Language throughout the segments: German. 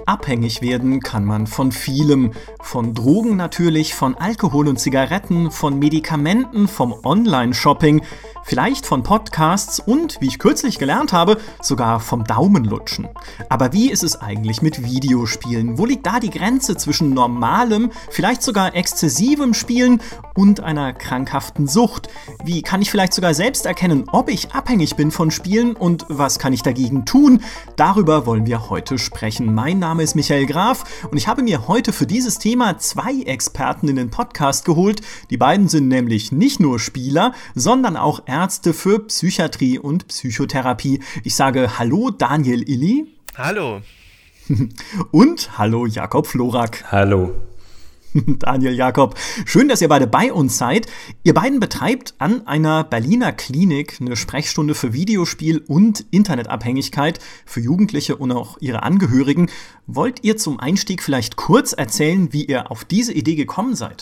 Abhängig werden kann man von vielem. Von Drogen natürlich, von Alkohol und Zigaretten, von Medikamenten, vom Online-Shopping, vielleicht von Podcasts und, wie ich kürzlich gelernt habe, sogar vom Daumenlutschen. Aber wie ist es eigentlich mit Videospielen? Wo liegt da die Grenze zwischen normalem, vielleicht sogar exzessivem Spielen und einer krankhaften Sucht? Wie kann ich vielleicht sogar selbst erkennen, ob ich abhängig bin von Spielen und was kann ich dagegen tun? Darüber wollen wir heute sprechen. Mein Name ist Michael Graf und ich habe mir heute für dieses Thema 2 Experten in den Podcast geholt. Die beiden sind nämlich nicht nur Spieler, sondern auch Ärzte für Psychiatrie und Psychotherapie. Ich sage Hallo Daniel Illy. Hallo. Und hallo Jakob Florak. Hallo. Daniel, Jakob, schön, dass ihr beide bei uns seid. Ihr beiden betreibt an einer Berliner Klinik eine Sprechstunde für Videospiel- und Internetabhängigkeit für Jugendliche und auch ihre Angehörigen. Wollt ihr zum Einstieg vielleicht kurz erzählen, wie ihr auf diese Idee gekommen seid?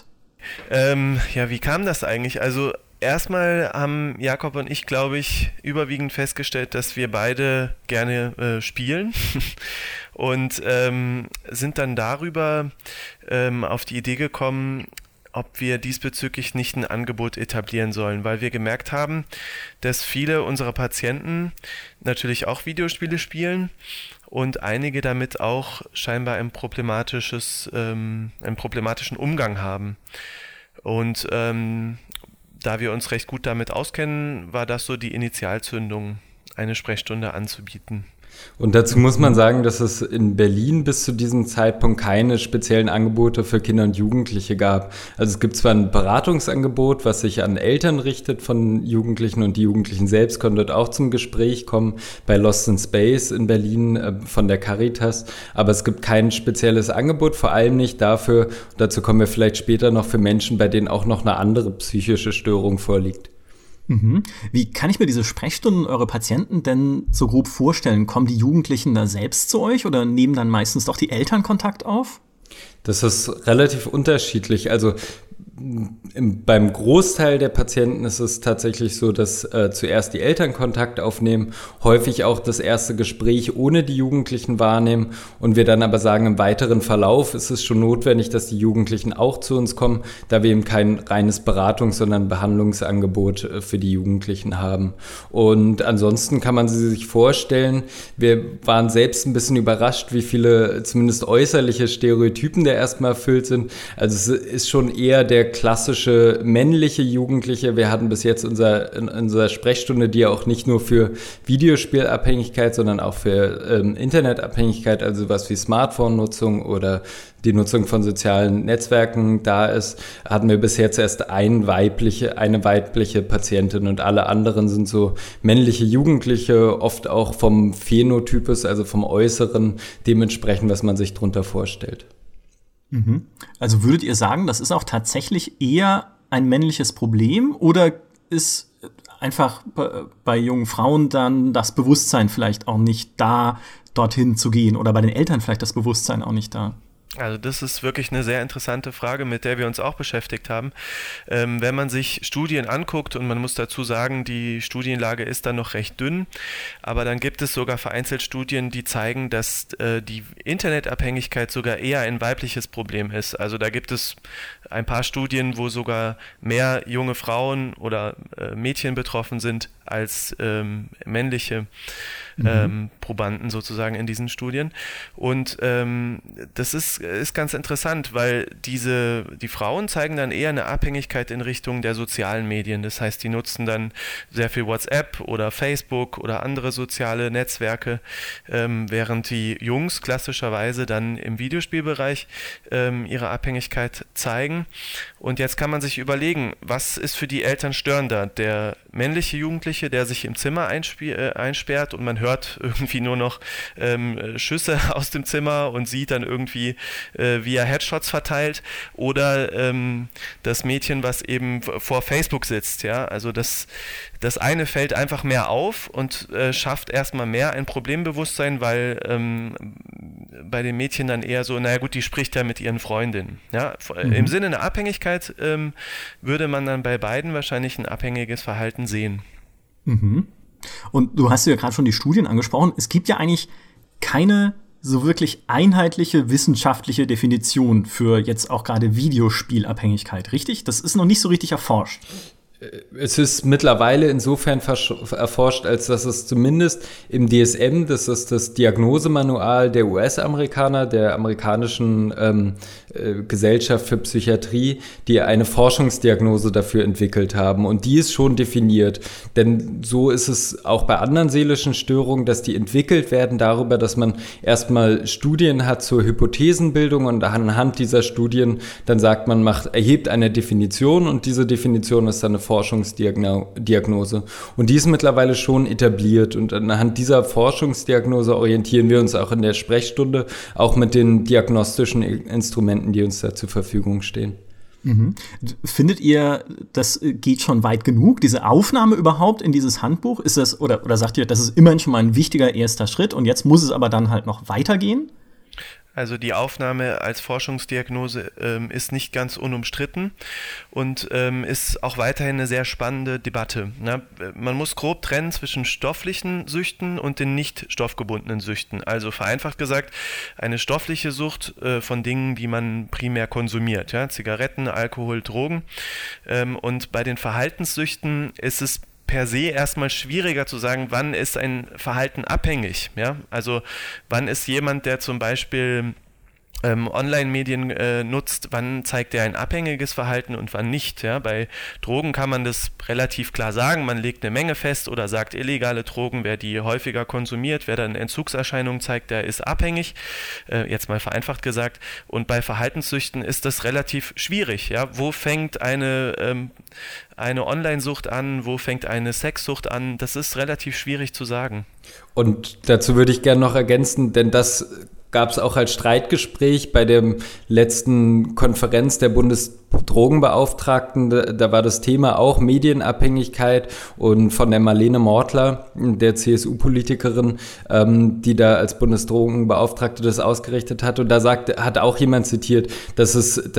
Wie kam das eigentlich? Also erstmal haben Jakob und ich, glaube ich, überwiegend festgestellt, dass wir beide gerne spielen und sind dann darüber auf die Idee gekommen, ob wir diesbezüglich nicht ein Angebot etablieren sollen, weil wir gemerkt haben, dass viele unserer Patienten natürlich auch Videospiele spielen und einige damit auch scheinbar einen problematischen Umgang haben. Und da wir uns recht gut damit auskennen, war das so die Initialzündung, eine Sprechstunde anzubieten. Und dazu muss man sagen, dass es in Berlin bis zu diesem Zeitpunkt keine speziellen Angebote für Kinder und Jugendliche gab. Also es gibt zwar ein Beratungsangebot, was sich an Eltern richtet von Jugendlichen und die Jugendlichen selbst können dort auch zum Gespräch kommen bei Lost in Space in Berlin von der Caritas, aber es gibt kein spezielles Angebot, vor allem nicht dafür, dazu kommen wir vielleicht später noch, für Menschen, bei denen auch noch eine andere psychische Störung vorliegt. Wie kann ich mir diese Sprechstunden eure Patienten denn so grob vorstellen? Kommen die Jugendlichen da selbst zu euch oder nehmen dann meistens doch die Eltern Kontakt auf? Das ist relativ unterschiedlich. Also beim Großteil der Patienten ist es tatsächlich so, dass zuerst die Eltern Kontakt aufnehmen, häufig auch das erste Gespräch ohne die Jugendlichen wahrnehmen und wir dann aber sagen, im weiteren Verlauf ist es schon notwendig, dass die Jugendlichen auch zu uns kommen, da wir eben kein reines Beratungs-, sondern Behandlungsangebot für die Jugendlichen haben. Und ansonsten kann man sie sich vorstellen, wir waren selbst ein bisschen überrascht, wie viele zumindest äußerliche Stereotypen da erstmal erfüllt sind. Also es ist schon eher der klassische männliche Jugendliche. Wir hatten bis jetzt in unserer Sprechstunde, die ja auch nicht nur für Videospielabhängigkeit, sondern auch für Internetabhängigkeit, also was wie Smartphone-Nutzung oder die Nutzung von sozialen Netzwerken da ist, hatten wir bis jetzt erst eine weibliche Patientin und alle anderen sind so männliche Jugendliche, oft auch vom Phänotypus, also vom Äußeren, dementsprechend, was man sich darunter vorstellt. Also würdet ihr sagen, das ist auch tatsächlich eher ein männliches Problem oder ist einfach bei jungen Frauen dann das Bewusstsein vielleicht auch nicht da, dorthin zu gehen oder bei den Eltern vielleicht das Bewusstsein auch nicht da? Also das ist wirklich eine sehr interessante Frage, mit der wir uns auch beschäftigt haben. Wenn man sich Studien anguckt, und man muss dazu sagen, die Studienlage ist dann noch recht dünn, aber dann gibt es sogar vereinzelt Studien, die zeigen, dass die Internetabhängigkeit sogar eher ein weibliches Problem ist. Also da gibt es ein paar Studien, wo sogar mehr junge Frauen oder Mädchen betroffen sind als männliche Probanden sozusagen in diesen Studien. Und das ist ganz interessant, weil die Frauen zeigen dann eher eine Abhängigkeit in Richtung der sozialen Medien. Das heißt, die nutzen dann sehr viel WhatsApp oder Facebook oder andere soziale Netzwerke, während die Jungs klassischerweise dann im Videospielbereich ihre Abhängigkeit zeigen. Und jetzt kann man sich überlegen, was ist für die Eltern störender? Der männliche Jugendliche, der sich im Zimmer einsperrt und man hört irgendwie nur noch Schüsse aus dem Zimmer und sieht dann irgendwie, wie er Headshots verteilt, oder das Mädchen, was eben vor Facebook sitzt, ja, also das eine fällt einfach mehr auf und schafft erstmal mehr ein Problembewusstsein, weil bei den Mädchen dann eher so, naja gut, die spricht ja mit ihren Freundinnen, ja, im Sinne einer Abhängigkeit würde man dann bei beiden wahrscheinlich ein abhängiges Verhalten sehen. Und du hast ja gerade schon die Studien angesprochen. Es gibt ja eigentlich keine so wirklich einheitliche wissenschaftliche Definition für jetzt auch gerade Videospielabhängigkeit, richtig? Das ist noch nicht so richtig erforscht. Es ist mittlerweile insofern erforscht, als dass es zumindest im DSM, das ist das Diagnosemanual der US-Amerikaner, der amerikanischen Gesellschaft für Psychiatrie, die eine Forschungsdiagnose dafür entwickelt haben. Und die ist schon definiert. Denn so ist es auch bei anderen seelischen Störungen, dass die entwickelt werden darüber, dass man erstmal Studien hat zur Hypothesenbildung und anhand dieser Studien dann sagt man, erhebt eine Definition und diese Definition ist dann eine Forschungsdiagnose. Und die ist mittlerweile schon etabliert und anhand dieser Forschungsdiagnose orientieren wir uns auch in der Sprechstunde, auch mit den diagnostischen Instrumenten, die uns da zur Verfügung stehen. Mhm. Findet ihr, das geht schon weit genug, diese Aufnahme überhaupt in dieses Handbuch? Ist das, oder sagt ihr, das ist immerhin schon mal ein wichtiger erster Schritt und jetzt muss es aber dann halt noch weitergehen? Also die Aufnahme als Forschungsdiagnose ist nicht ganz unumstritten und ist auch weiterhin eine sehr spannende Debatte. Ne? Man muss grob trennen zwischen stofflichen Süchten und den nicht stoffgebundenen Süchten. Also vereinfacht gesagt, eine stoffliche Sucht von Dingen, die man primär konsumiert. Ja? Zigaretten, Alkohol, Drogen. Und bei den Verhaltenssüchten ist es per se erstmal schwieriger zu sagen, wann ist ein Verhalten abhängig. Ja? Also wann ist jemand, der zum Beispiel Online-Medien nutzt, wann zeigt er ein abhängiges Verhalten und wann nicht. Ja? Bei Drogen kann man das relativ klar sagen, man legt eine Menge fest oder sagt illegale Drogen, wer die häufiger konsumiert, wer dann Entzugserscheinungen zeigt, der ist abhängig, jetzt mal vereinfacht gesagt. Und bei Verhaltenssüchten ist das relativ schwierig. Ja? Wo fängt eine Online-Sucht an, wo fängt eine Sexsucht an? Das ist relativ schwierig zu sagen. Und dazu würde ich gerne noch ergänzen, denn das gab es auch als Streitgespräch bei der letzten Konferenz der Bundesdrogenbeauftragten. Da war das Thema auch Medienabhängigkeit und von der Marlene Mortler, der CSU-Politikerin, die da als Bundesdrogenbeauftragte das ausgerichtet hat. Und da hat auch jemand zitiert, dass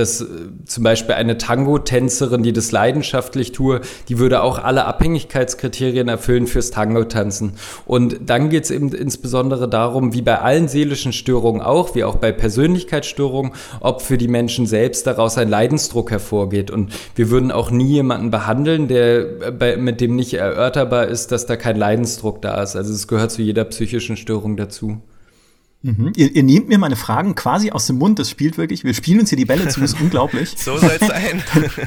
zum Beispiel eine Tango-Tänzerin, die das leidenschaftlich tue, die würde auch alle Abhängigkeitskriterien erfüllen fürs Tango-Tanzen. Und dann geht es eben insbesondere darum, wie bei allen seelischen Störungen auch, wie auch bei Persönlichkeitsstörungen, ob für die Menschen selbst daraus ein Leidensdruck hervorgeht. Und wir würden auch nie jemanden behandeln, mit dem nicht erörterbar ist, dass da kein Leidensdruck da ist. Also es gehört zu jeder psychischen Störung dazu. Mhm. Ihr nehmt mir meine Fragen quasi aus dem Mund, das spielt wirklich, wir spielen uns hier die Bälle zu, das ist unglaublich. So soll es sein.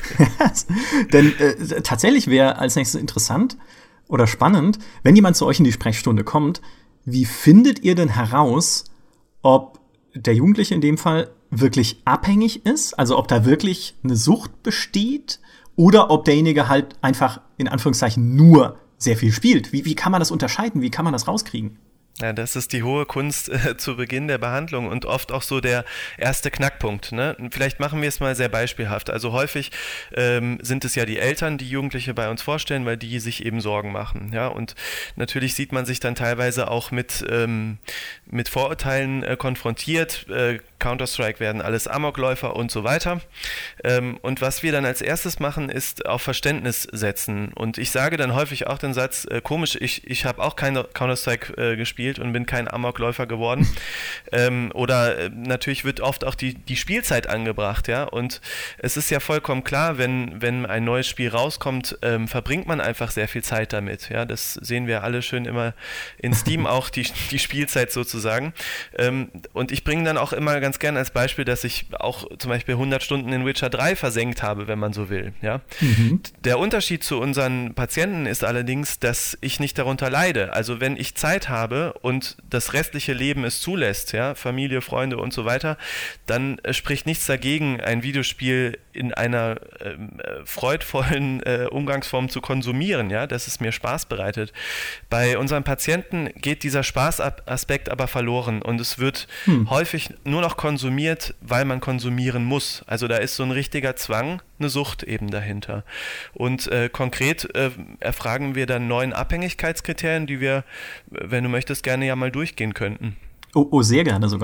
Denn tatsächlich wäre als nächstes interessant oder spannend, wenn jemand zu euch in die Sprechstunde kommt, wie findet ihr denn heraus, ob der Jugendliche in dem Fall wirklich abhängig ist, also ob da wirklich eine Sucht besteht oder ob derjenige halt einfach in Anführungszeichen nur sehr viel spielt. Wie kann man das unterscheiden? Wie kann man das rauskriegen? Ja, das ist die hohe Kunst zu Beginn der Behandlung und oft auch so der erste Knackpunkt. Ne? Vielleicht machen wir es mal sehr beispielhaft. Also häufig sind es ja die Eltern, die Jugendliche bei uns vorstellen, weil die sich eben Sorgen machen. Ja? Und natürlich sieht man sich dann teilweise auch mit Vorurteilen konfrontiert. Counter-Strike werden alles Amokläufer und so weiter. Und was wir dann als erstes machen, ist auf Verständnis setzen. Und ich sage dann häufig auch den Satz, komisch, ich habe auch keine Counter-Strike gespielt und bin kein Amokläufer geworden. Oder natürlich wird oft auch die Spielzeit angebracht, ja. Und es ist ja vollkommen klar, wenn ein neues Spiel rauskommt, verbringt man einfach sehr viel Zeit damit. Ja, das sehen wir alle schön immer in Steam auch, die Spielzeit sozusagen. Und ich bringe dann auch immer ganz gerne als Beispiel, dass ich auch zum Beispiel 100 Stunden in Witcher 3 versenkt habe, wenn man so will. Ja? Mhm. Der Unterschied zu unseren Patienten ist allerdings, dass ich nicht darunter leide. Also wenn ich Zeit habe und das restliche Leben es zulässt, ja, Familie, Freunde und so weiter, dann spricht nichts dagegen, ein Videospiel in einer freudvollen Umgangsform zu konsumieren, ja, dass es mir Spaß bereitet. Bei unseren Patienten geht dieser Spaßaspekt aber verloren und es wird häufig nur noch konsumiert, weil man konsumieren muss. Also da ist so ein richtiger Zwang, eine Sucht eben dahinter. Und konkret erfragen wir dann 9 Abhängigkeitskriterien, die wir, wenn du möchtest, gerne ja mal durchgehen könnten. Oh, sehr gerne sogar.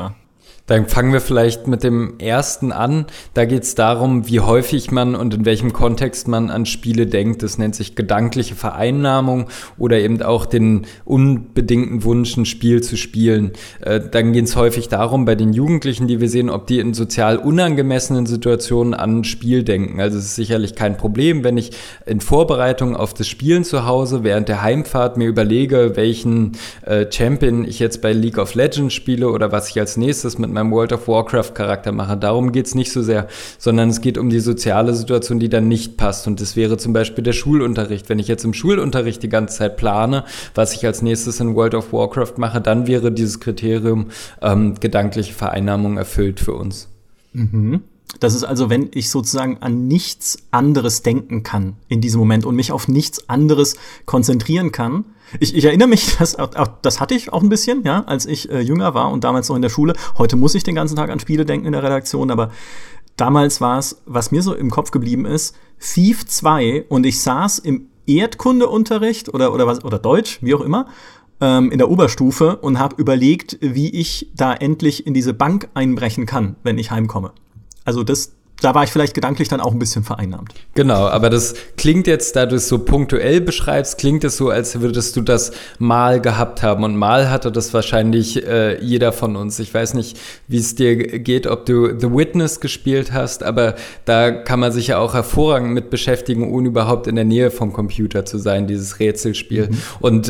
Dann fangen wir vielleicht mit dem ersten an. Da geht es darum, wie häufig man und in welchem Kontext man an Spiele denkt. Das nennt sich gedankliche Vereinnahmung oder eben auch den unbedingten Wunsch, ein Spiel zu spielen. Dann geht es häufig darum, bei den Jugendlichen, die wir sehen, ob die in sozial unangemessenen Situationen an ein Spiel denken. Also es ist sicherlich kein Problem, wenn ich in Vorbereitung auf das Spielen zu Hause während der Heimfahrt mir überlege, welchen Champion ich jetzt bei League of Legends spiele oder was ich als nächstes mit meinem World of Warcraft Charakter mache. Darum geht es nicht so sehr, sondern es geht um die soziale Situation, die dann nicht passt. Und das wäre zum Beispiel der Schulunterricht. Wenn ich jetzt im Schulunterricht die ganze Zeit plane, was ich als nächstes in World of Warcraft mache, dann wäre dieses Kriterium gedankliche Vereinnahmung erfüllt für uns. Mhm. Das ist also, wenn ich sozusagen an nichts anderes denken kann in diesem Moment und mich auf nichts anderes konzentrieren kann. Ich erinnere mich, das hatte ich auch ein bisschen, ja, als ich jünger war und damals noch in der Schule. Heute muss ich den ganzen Tag an Spiele denken in der Redaktion, aber damals war es, was mir so im Kopf geblieben ist, Thief 2 und ich saß im Erdkundeunterricht oder Deutsch, wie auch immer, in der Oberstufe und habe überlegt, wie ich da endlich in diese Bank einbrechen kann, wenn ich heimkomme. Also da war ich vielleicht gedanklich dann auch ein bisschen vereinnahmt. Genau, aber das klingt jetzt, da du es so punktuell beschreibst, klingt es so, als würdest du das mal gehabt haben. Und mal hatte das wahrscheinlich jeder von uns. Ich weiß nicht, wie es dir geht, ob du The Witness gespielt hast, aber da kann man sich ja auch hervorragend mit beschäftigen, ohne überhaupt in der Nähe vom Computer zu sein, dieses Rätselspiel. Mhm. Und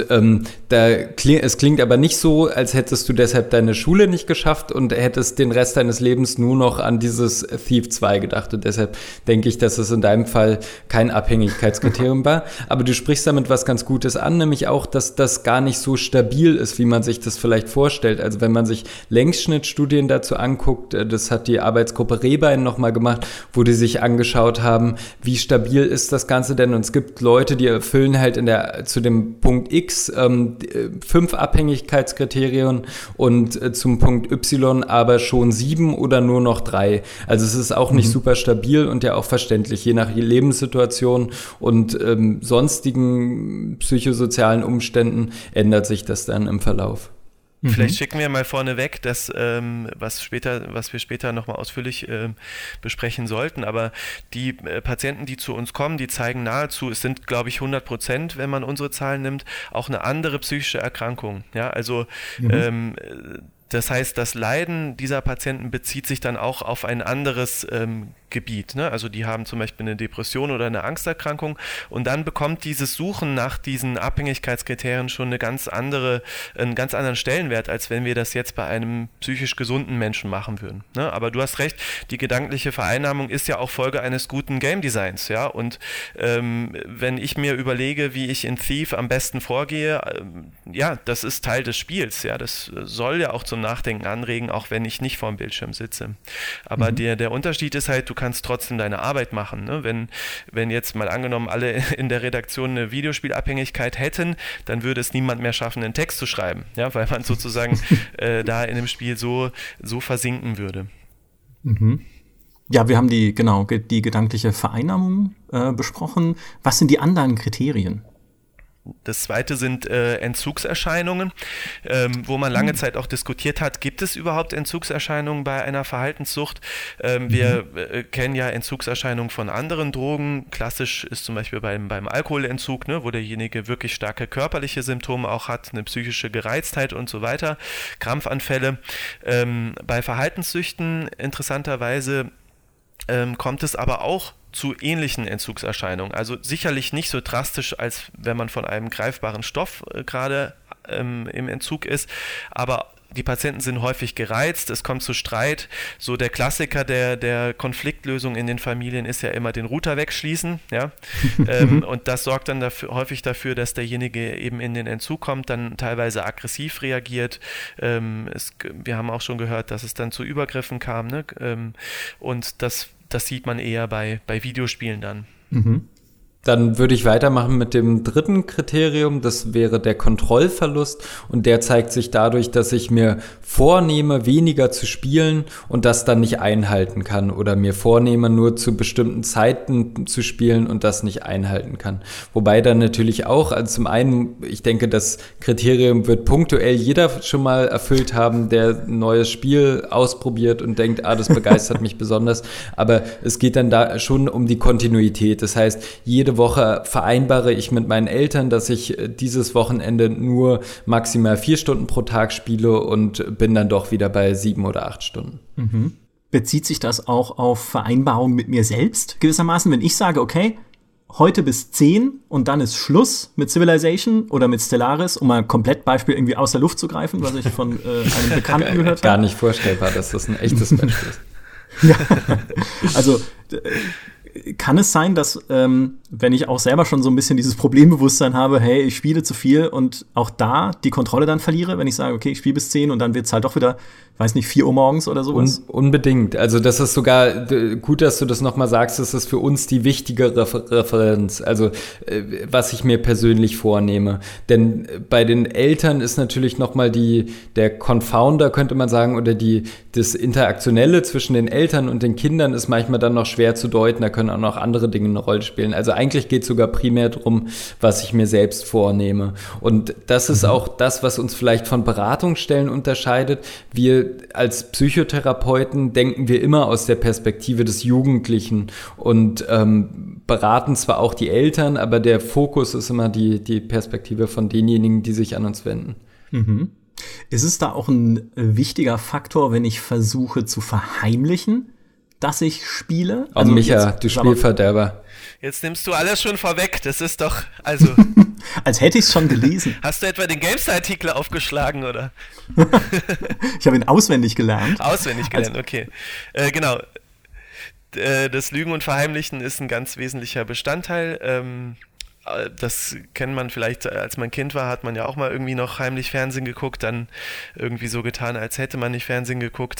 es klingt aber nicht so, als hättest du deshalb deine Schule nicht geschafft und hättest den Rest deines Lebens nur noch an dieses Thief 2 gedacht und deshalb denke ich, dass es in deinem Fall kein Abhängigkeitskriterium war. Aber du sprichst damit was ganz Gutes an, nämlich auch, dass das gar nicht so stabil ist, wie man sich das vielleicht vorstellt. Also wenn man sich Längsschnittstudien dazu anguckt, das hat die Arbeitsgruppe Rehbein nochmal gemacht, wo die sich angeschaut haben, wie stabil ist das Ganze denn? Und es gibt Leute, die erfüllen halt zu dem Punkt X 5 Abhängigkeitskriterien und zum Punkt Y aber schon 7 oder nur noch 3. Also es ist auch nicht super stabil und ja auch verständlich, je nach Lebenssituation und sonstigen psychosozialen Umständen ändert sich das dann im Verlauf. Vielleicht schicken wir mal vorneweg, dass, was wir später nochmal ausführlich besprechen sollten, aber die Patienten, die zu uns kommen, die zeigen nahezu, es sind, glaube ich, 100%, wenn man unsere Zahlen nimmt, auch eine andere psychische Erkrankung. Ja, also das heißt, das Leiden dieser Patienten bezieht sich dann auch auf ein anderes Gebiet. Ne? Also die haben zum Beispiel eine Depression oder eine Angsterkrankung und dann bekommt dieses Suchen nach diesen Abhängigkeitskriterien schon einen ganz anderen Stellenwert, als wenn wir das jetzt bei einem psychisch gesunden Menschen machen würden. Ne? Aber du hast recht, die gedankliche Vereinnahmung ist ja auch Folge eines guten Game Designs. Ja? Und wenn ich mir überlege, wie ich in Thief am besten vorgehe, ja, das ist Teil des Spiels. Ja? Das soll ja auch zum Nachdenken anregen, auch wenn ich nicht vorm Bildschirm sitze. Aber der Unterschied ist halt, du kannst trotzdem deine Arbeit machen. Ne? Wenn jetzt mal angenommen alle in der Redaktion eine Videospielabhängigkeit hätten, dann würde es niemand mehr schaffen, einen Text zu schreiben, ja? Weil man sozusagen da in dem Spiel so versinken würde. Mhm. Ja, wir haben die gedankliche Vereinnahmung besprochen. Was sind die anderen Kriterien? Das zweite sind Entzugserscheinungen, wo man lange Zeit auch diskutiert hat, gibt es überhaupt Entzugserscheinungen bei einer Verhaltenssucht? Wir kennen ja Entzugserscheinungen von anderen Drogen. Klassisch ist zum Beispiel beim Alkoholentzug, ne, wo derjenige wirklich starke körperliche Symptome auch hat, eine psychische Gereiztheit und so weiter, Krampfanfälle. Bei Verhaltenssüchten interessanterweise kommt es aber auch zu ähnlichen Entzugserscheinungen. Also sicherlich nicht so drastisch, als wenn man von einem greifbaren Stoff gerade im Entzug ist, aber die Patienten sind häufig gereizt, es kommt zu Streit. So der Klassiker der Konfliktlösung in den Familien ist ja immer den Router wegschließen. Ja? Und das sorgt dann häufig dafür, dass derjenige eben in den Entzug kommt, dann teilweise aggressiv reagiert. Wir haben auch schon gehört, dass es dann zu Übergriffen kam. Ne? Und das sieht man eher bei Videospielen dann. Mhm. Dann würde ich weitermachen mit dem dritten Kriterium, das wäre der Kontrollverlust und der zeigt sich dadurch, dass ich mir vornehme, weniger zu spielen und das dann nicht einhalten kann oder mir vornehme, nur zu bestimmten Zeiten zu spielen und das nicht einhalten kann. Wobei dann natürlich auch, also zum einen, ich denke, das Kriterium wird punktuell jeder schon mal erfüllt haben, der ein neues Spiel ausprobiert und denkt, das begeistert mich besonders, aber es geht dann da schon um die Kontinuität. Das heißt, jede Woche vereinbare ich mit meinen Eltern, dass ich dieses Wochenende nur maximal 4 Stunden pro Tag spiele und bin dann doch wieder bei 7 oder 8 Stunden. Mhm. Bezieht sich das auch auf Vereinbarungen mit mir selbst gewissermaßen? Wenn ich sage, okay, heute bis 10 und dann ist Schluss mit Civilization oder mit Stellaris, um mal ein Komplettbeispiel irgendwie aus der Luft zu greifen, was ich von einem Bekannten gehört habe. Gar nicht vorstellbar, dass das ein echtes Beispiel ist. Ja, also kann es sein, dass, wenn ich auch selber schon so ein bisschen dieses Problembewusstsein habe, hey, ich spiele zu viel und auch da die Kontrolle dann verliere, wenn ich sage, okay, ich spiele bis 10 und dann wird es halt doch wieder, weiß nicht, 4 Uhr morgens oder sowas? Unbedingt. Also das ist sogar gut, dass du das nochmal sagst, das ist für uns die wichtige Referenz, also was ich mir persönlich vornehme. Denn bei den Eltern ist natürlich nochmal der Confounder, könnte man sagen, oder das Interaktionelle zwischen den Eltern und den Kindern ist manchmal dann noch schwer zu deuten, da können auch noch andere Dinge eine Rolle spielen. Also eigentlich geht es sogar primär darum, was ich mir selbst vornehme. Und das ist auch das, was uns vielleicht von Beratungsstellen unterscheidet. Wir als Psychotherapeuten denken wir immer aus der Perspektive des Jugendlichen und beraten zwar auch die Eltern, aber der Fokus ist immer die Perspektive von denjenigen, die sich an uns wenden. Mhm. Ist es da auch ein wichtiger Faktor, wenn ich versuche zu verheimlichen, dass ich spiele? Also Micha, du Spielverderber. Jetzt nimmst du alles schon vorweg, das ist doch, also... Als hätte ich es schon gelesen. Hast du etwa den GameStar-Artikel aufgeschlagen, oder? Ich habe ihn auswendig gelernt. Auswendig gelernt, okay. Genau. Das Lügen und Verheimlichen ist ein ganz wesentlicher Bestandteil. Das kennt man vielleicht, als man Kind war, hat man ja auch mal irgendwie noch heimlich Fernsehen geguckt, dann irgendwie so getan, als hätte man nicht Fernsehen geguckt.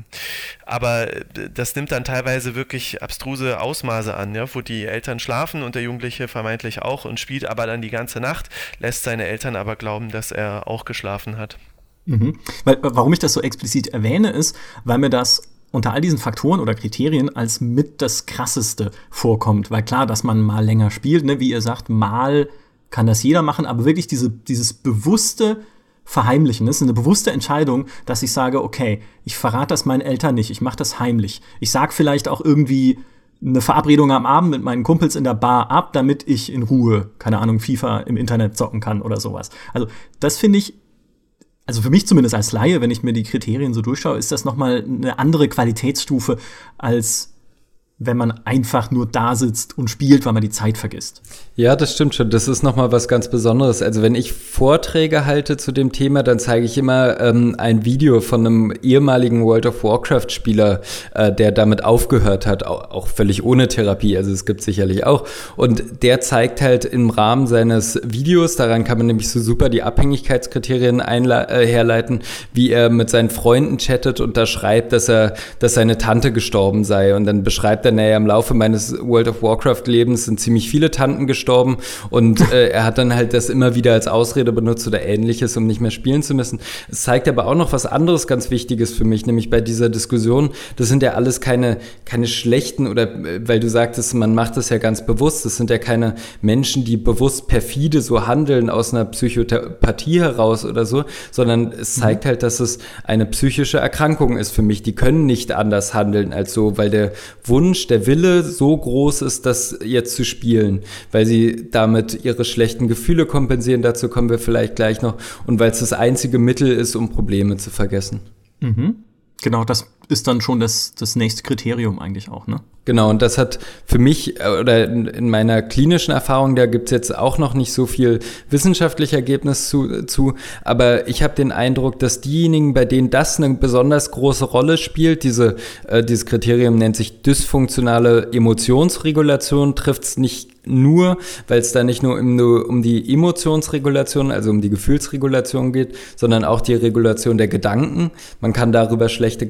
Aber das nimmt dann teilweise wirklich abstruse Ausmaße an, ja, wo die Eltern schlafen und der Jugendliche vermeintlich auch und spielt aber dann die ganze Nacht, lässt seine Eltern aber glauben, dass er auch geschlafen hat. Mhm. Warum ich das so explizit erwähne, ist, weil mir das unter all diesen Faktoren oder Kriterien als mit das Krasseste vorkommt. Weil klar, dass man mal länger spielt, ne, wie ihr sagt, mal kann das jeder machen, aber wirklich dieses bewusste Verheimlichen, das ist eine bewusste Entscheidung, dass ich sage, okay, ich verrate das meinen Eltern nicht, ich mache das heimlich. Ich sage vielleicht auch irgendwie eine Verabredung am Abend mit meinen Kumpels in der Bar ab, damit ich in Ruhe, keine Ahnung, FIFA im Internet zocken kann oder sowas. Also das finde ich, also für mich zumindest als Laie, wenn ich mir die Kriterien so durchschaue, ist das nochmal eine andere Qualitätsstufe, als wenn man einfach nur da sitzt und spielt, weil man die Zeit vergisst. Ja, das stimmt schon. Das ist nochmal was ganz Besonderes. Also wenn ich Vorträge halte zu dem Thema, dann zeige ich immer ein Video von einem ehemaligen World of Warcraft-Spieler, der damit aufgehört hat, auch völlig ohne Therapie. Also es gibt sicherlich auch. Und der zeigt halt im Rahmen seines Videos, daran kann man nämlich so super die Abhängigkeitskriterien herleiten, wie er mit seinen Freunden chattet und da schreibt, dass seine Tante gestorben sei. Und dann beschreibt er, naja, im Laufe meines World of Warcraft-Lebens sind ziemlich viele Tanten gestorben und er hat dann halt das immer wieder als Ausrede benutzt oder Ähnliches, um nicht mehr spielen zu müssen. Es zeigt aber auch noch was anderes ganz Wichtiges für mich, nämlich bei dieser Diskussion, das sind ja alles keine schlechten oder, weil du sagtest, man macht das ja ganz bewusst, das sind ja keine Menschen, die bewusst perfide so handeln aus einer Psychopathie heraus oder so, sondern es zeigt halt, dass es eine psychische Erkrankung ist für mich. Die können nicht anders handeln als so, weil der Wunsch, der Wille so groß ist, das jetzt zu spielen, weil sie damit ihre schlechten Gefühle kompensieren, dazu kommen wir vielleicht gleich noch, und weil es das einzige Mittel ist, um Probleme zu vergessen. Mhm. Genau, das ist dann schon das nächste Kriterium eigentlich auch, ne? Genau, und das hat für mich, oder in meiner klinischen Erfahrung, da gibt's jetzt auch noch nicht so viel wissenschaftliches Ergebnis zu, aber ich habe den Eindruck, dass diejenigen, bei denen das eine besonders große Rolle spielt, dieses Kriterium nennt sich dysfunktionale Emotionsregulation, trifft's nicht nur, weil es da nicht nur um die Emotionsregulation, also um die Gefühlsregulation geht, sondern auch die Regulation der Gedanken. Man kann darüber schlechte Gedanken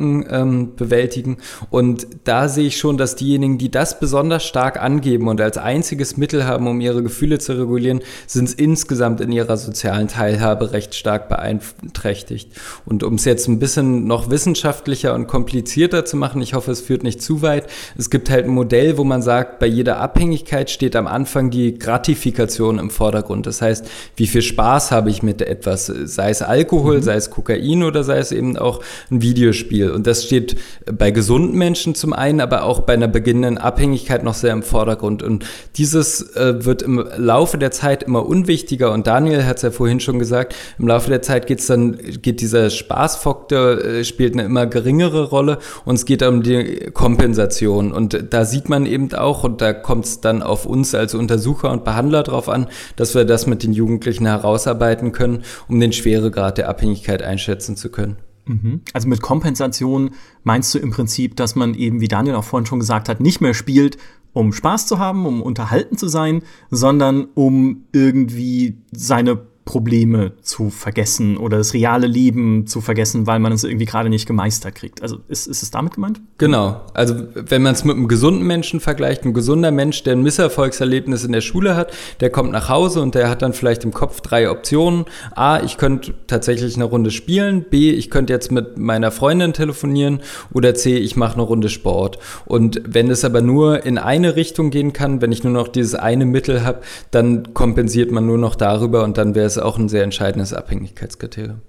Sorgen bewältigen. Und da sehe ich schon, dass diejenigen, die das besonders stark angeben und als einziges Mittel haben, um ihre Gefühle zu regulieren, sind es insgesamt in ihrer sozialen Teilhabe recht stark beeinträchtigt. Und um es jetzt ein bisschen noch wissenschaftlicher und komplizierter zu machen, ich hoffe, es führt nicht zu weit, es gibt halt ein Modell, wo man sagt, bei jeder Abhängigkeit steht am Anfang die Gratifikation im Vordergrund. Das heißt, wie viel Spaß habe ich mit etwas, sei es Alkohol, sei es Kokain oder sei es eben auch ein Videospiel. Und das steht bei gesunden Menschen zum einen, aber auch bei einer beginnenden Abhängigkeit noch sehr im Vordergrund. Und dieses wird im Laufe der Zeit immer unwichtiger. Und Daniel hat es ja vorhin schon gesagt, im Laufe der Zeit geht dieser Spaßfaktor, spielt eine immer geringere Rolle und es geht um die Kompensation. Und da sieht man eben auch, und da kommt es dann auf uns als Untersucher und Behandler drauf an, dass wir das mit den Jugendlichen herausarbeiten können, um den Schweregrad der Abhängigkeit einschätzen zu können. Also mit Kompensation meinst du im Prinzip, dass man eben, wie Daniel auch vorhin schon gesagt hat, nicht mehr spielt, um Spaß zu haben, um unterhalten zu sein, sondern um irgendwie seine Probleme zu vergessen oder das reale Leben zu vergessen, weil man es irgendwie gerade nicht gemeistert kriegt. Also ist es damit gemeint? Genau. Also wenn man es mit einem gesunden Menschen vergleicht, ein gesunder Mensch, der ein Misserfolgserlebnis in der Schule hat, der kommt nach Hause und der hat dann vielleicht im Kopf 3 Optionen. A, ich könnte tatsächlich eine Runde spielen. B, ich könnte jetzt mit meiner Freundin telefonieren. Oder C, ich mache eine Runde Sport. Und wenn es aber nur in eine Richtung gehen kann, wenn ich nur noch dieses eine Mittel habe, dann kompensiert man nur noch darüber und dann wäre es auch ein sehr entscheidendes Abhängigkeitskriterium.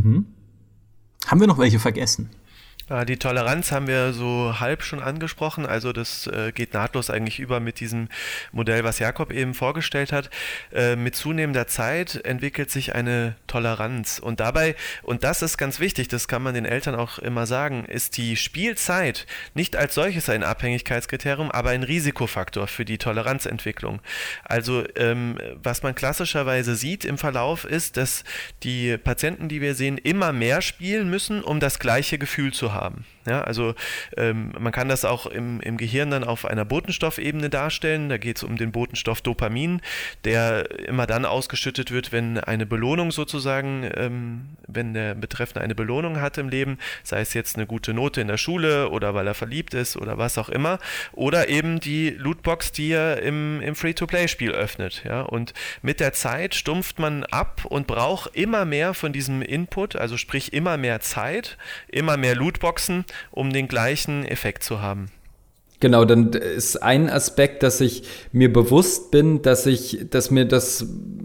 Haben wir noch welche vergessen? Die Toleranz haben wir so halb schon angesprochen, also das geht nahtlos eigentlich über mit diesem Modell, was Jakob eben vorgestellt hat. Mit zunehmender Zeit entwickelt sich eine Toleranz und dabei, und das ist ganz wichtig, das kann man den Eltern auch immer sagen, ist die Spielzeit nicht als solches ein Abhängigkeitskriterium, aber ein Risikofaktor für die Toleranzentwicklung. Also was man klassischerweise sieht im Verlauf ist, dass die Patienten, die wir sehen, immer mehr spielen müssen, um das gleiche Gefühl zu haben. Ja, also man kann das auch im Gehirn dann auf einer Botenstoffebene darstellen. Da geht es um den Botenstoff Dopamin, der immer dann ausgeschüttet wird, wenn eine Belohnung sozusagen, wenn der Betreffende eine Belohnung hat im Leben, sei es jetzt eine gute Note in der Schule oder weil er verliebt ist oder was auch immer, oder eben die Lootbox, die er im Free-to-Play-Spiel öffnet. Ja? Und mit der Zeit stumpft man ab und braucht immer mehr von diesem Input, also sprich immer mehr Zeit, immer mehr Lootboxen, um den gleichen Effekt zu haben. Genau, dann ist ein Aspekt, dass ich mir bewusst bin, dass mir das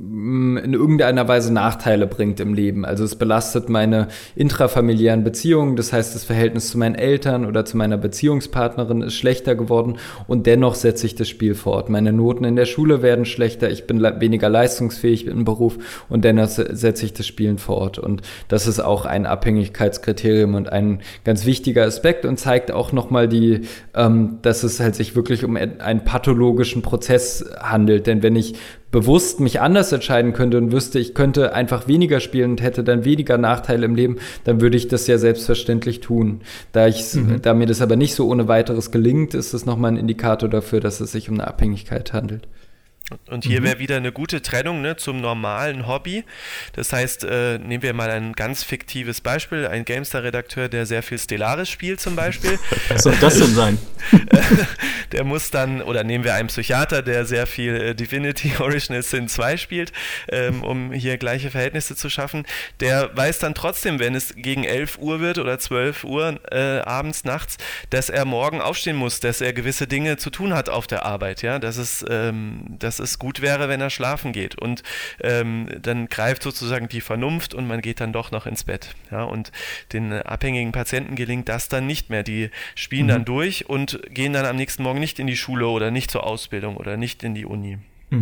in irgendeiner Weise Nachteile bringt im Leben. Also es belastet meine intrafamiliären Beziehungen, das heißt, das Verhältnis zu meinen Eltern oder zu meiner Beziehungspartnerin ist schlechter geworden und dennoch setze ich das Spiel fort. Meine Noten in der Schule werden schlechter, ich bin weniger leistungsfähig im Beruf und dennoch setze ich das Spielen fort. Und das ist auch ein Abhängigkeitskriterium und ein ganz wichtiger Aspekt und zeigt auch nochmal dass es halt sich wirklich um einen pathologischen Prozess handelt. Denn wenn ich bewusst mich anders entscheiden könnte und wüsste, ich könnte einfach weniger spielen und hätte dann weniger Nachteile im Leben, dann würde ich das ja selbstverständlich tun. Da mir das aber nicht so ohne weiteres gelingt, ist das nochmal ein Indikator dafür, dass es sich um eine Abhängigkeit handelt. Und hier wäre wieder eine gute Trennung zum normalen Hobby. Das heißt, nehmen wir mal ein ganz fiktives Beispiel, ein GameStar-Redakteur, der sehr viel Stellaris spielt zum Beispiel. Was soll das denn sein? Der muss dann, oder nehmen wir einen Psychiater, der sehr viel Divinity Original Sin 2 spielt, um hier gleiche Verhältnisse zu schaffen. Der weiß dann trotzdem, wenn es gegen 11 Uhr wird oder 12 Uhr abends, nachts, dass er morgen aufstehen muss, dass er gewisse Dinge zu tun hat auf der Arbeit, ja, dass es gut wäre, wenn er schlafen geht. Und dann greift sozusagen die Vernunft und man geht dann doch noch ins Bett. Ja? Und den abhängigen Patienten gelingt das dann nicht mehr. Die spielen dann durch und gehen dann am nächsten Morgen nicht in die Schule oder nicht zur Ausbildung oder nicht in die Uni.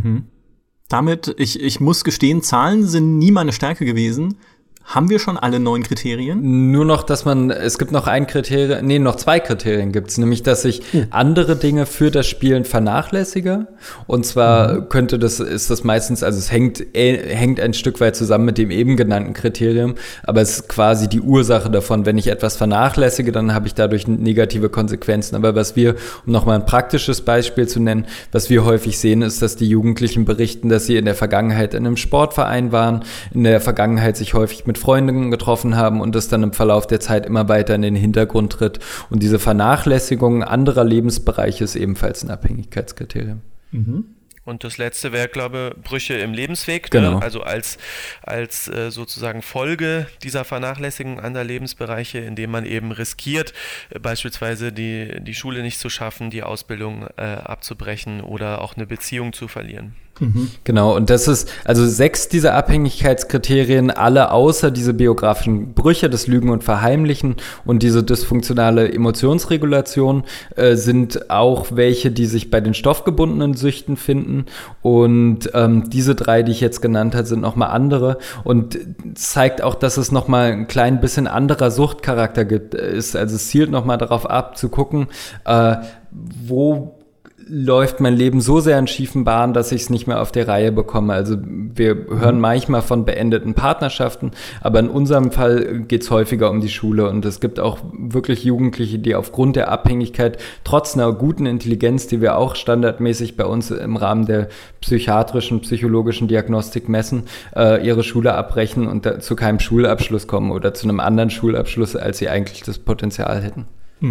Damit, ich muss gestehen, Zahlen sind nie meine Stärke gewesen. Haben wir schon alle 9 Kriterien? Nur noch, es gibt noch noch 2 Kriterien gibt's, nämlich, dass ich andere Dinge für das Spielen vernachlässige. Und zwar ist das meistens, also es hängt ein Stück weit zusammen mit dem eben genannten Kriterium, aber es ist quasi die Ursache davon. Wenn ich etwas vernachlässige, dann habe ich dadurch negative Konsequenzen. Aber um nochmal ein praktisches Beispiel zu nennen, was wir häufig sehen, ist, dass die Jugendlichen berichten, dass sie in der Vergangenheit in einem Sportverein waren, in der Vergangenheit sich häufig mit Freundinnen getroffen haben und das dann im Verlauf der Zeit immer weiter in den Hintergrund tritt. Und diese Vernachlässigung anderer Lebensbereiche ist ebenfalls ein Abhängigkeitskriterium. Und das letzte wäre, glaube ich, Brüche im Lebensweg, genau. Ne? Also als sozusagen Folge dieser Vernachlässigung anderer Lebensbereiche, indem man eben riskiert, beispielsweise die Schule nicht zu schaffen, die Ausbildung abzubrechen oder auch eine Beziehung zu verlieren. Genau, und das ist, also 6 dieser Abhängigkeitskriterien, alle außer diese biografischen Brüche, das Lügen und Verheimlichen und diese dysfunktionale Emotionsregulation, sind auch welche, die sich bei den stoffgebundenen Süchten finden. Und diese 3, die ich jetzt genannt habe, sind nochmal andere. Und zeigt auch, dass es nochmal ein klein bisschen anderer Suchtcharakter ist. Also es zielt nochmal darauf ab, zu gucken, wo läuft mein Leben so sehr in schiefen Bahnen, dass ich es nicht mehr auf die Reihe bekomme. Also wir hören manchmal von beendeten Partnerschaften, aber in unserem Fall geht es häufiger um die Schule und es gibt auch wirklich Jugendliche, die aufgrund der Abhängigkeit trotz einer guten Intelligenz, die wir auch standardmäßig bei uns im Rahmen der psychologischen Diagnostik messen, ihre Schule abbrechen und zu keinem Schulabschluss kommen oder zu einem anderen Schulabschluss, als sie eigentlich das Potenzial hätten.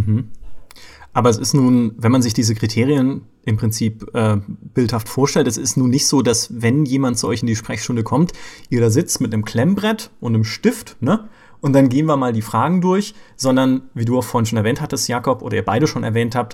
Aber es ist nun, wenn man sich diese Kriterien im Prinzip bildhaft vorstellt, es ist nun nicht so, dass wenn jemand zu euch in die Sprechstunde kommt, ihr da sitzt mit einem Klemmbrett und einem Stift, ne? Und dann gehen wir mal die Fragen durch, sondern, wie du auch vorhin schon erwähnt hattest, Jakob, oder ihr beide schon erwähnt habt,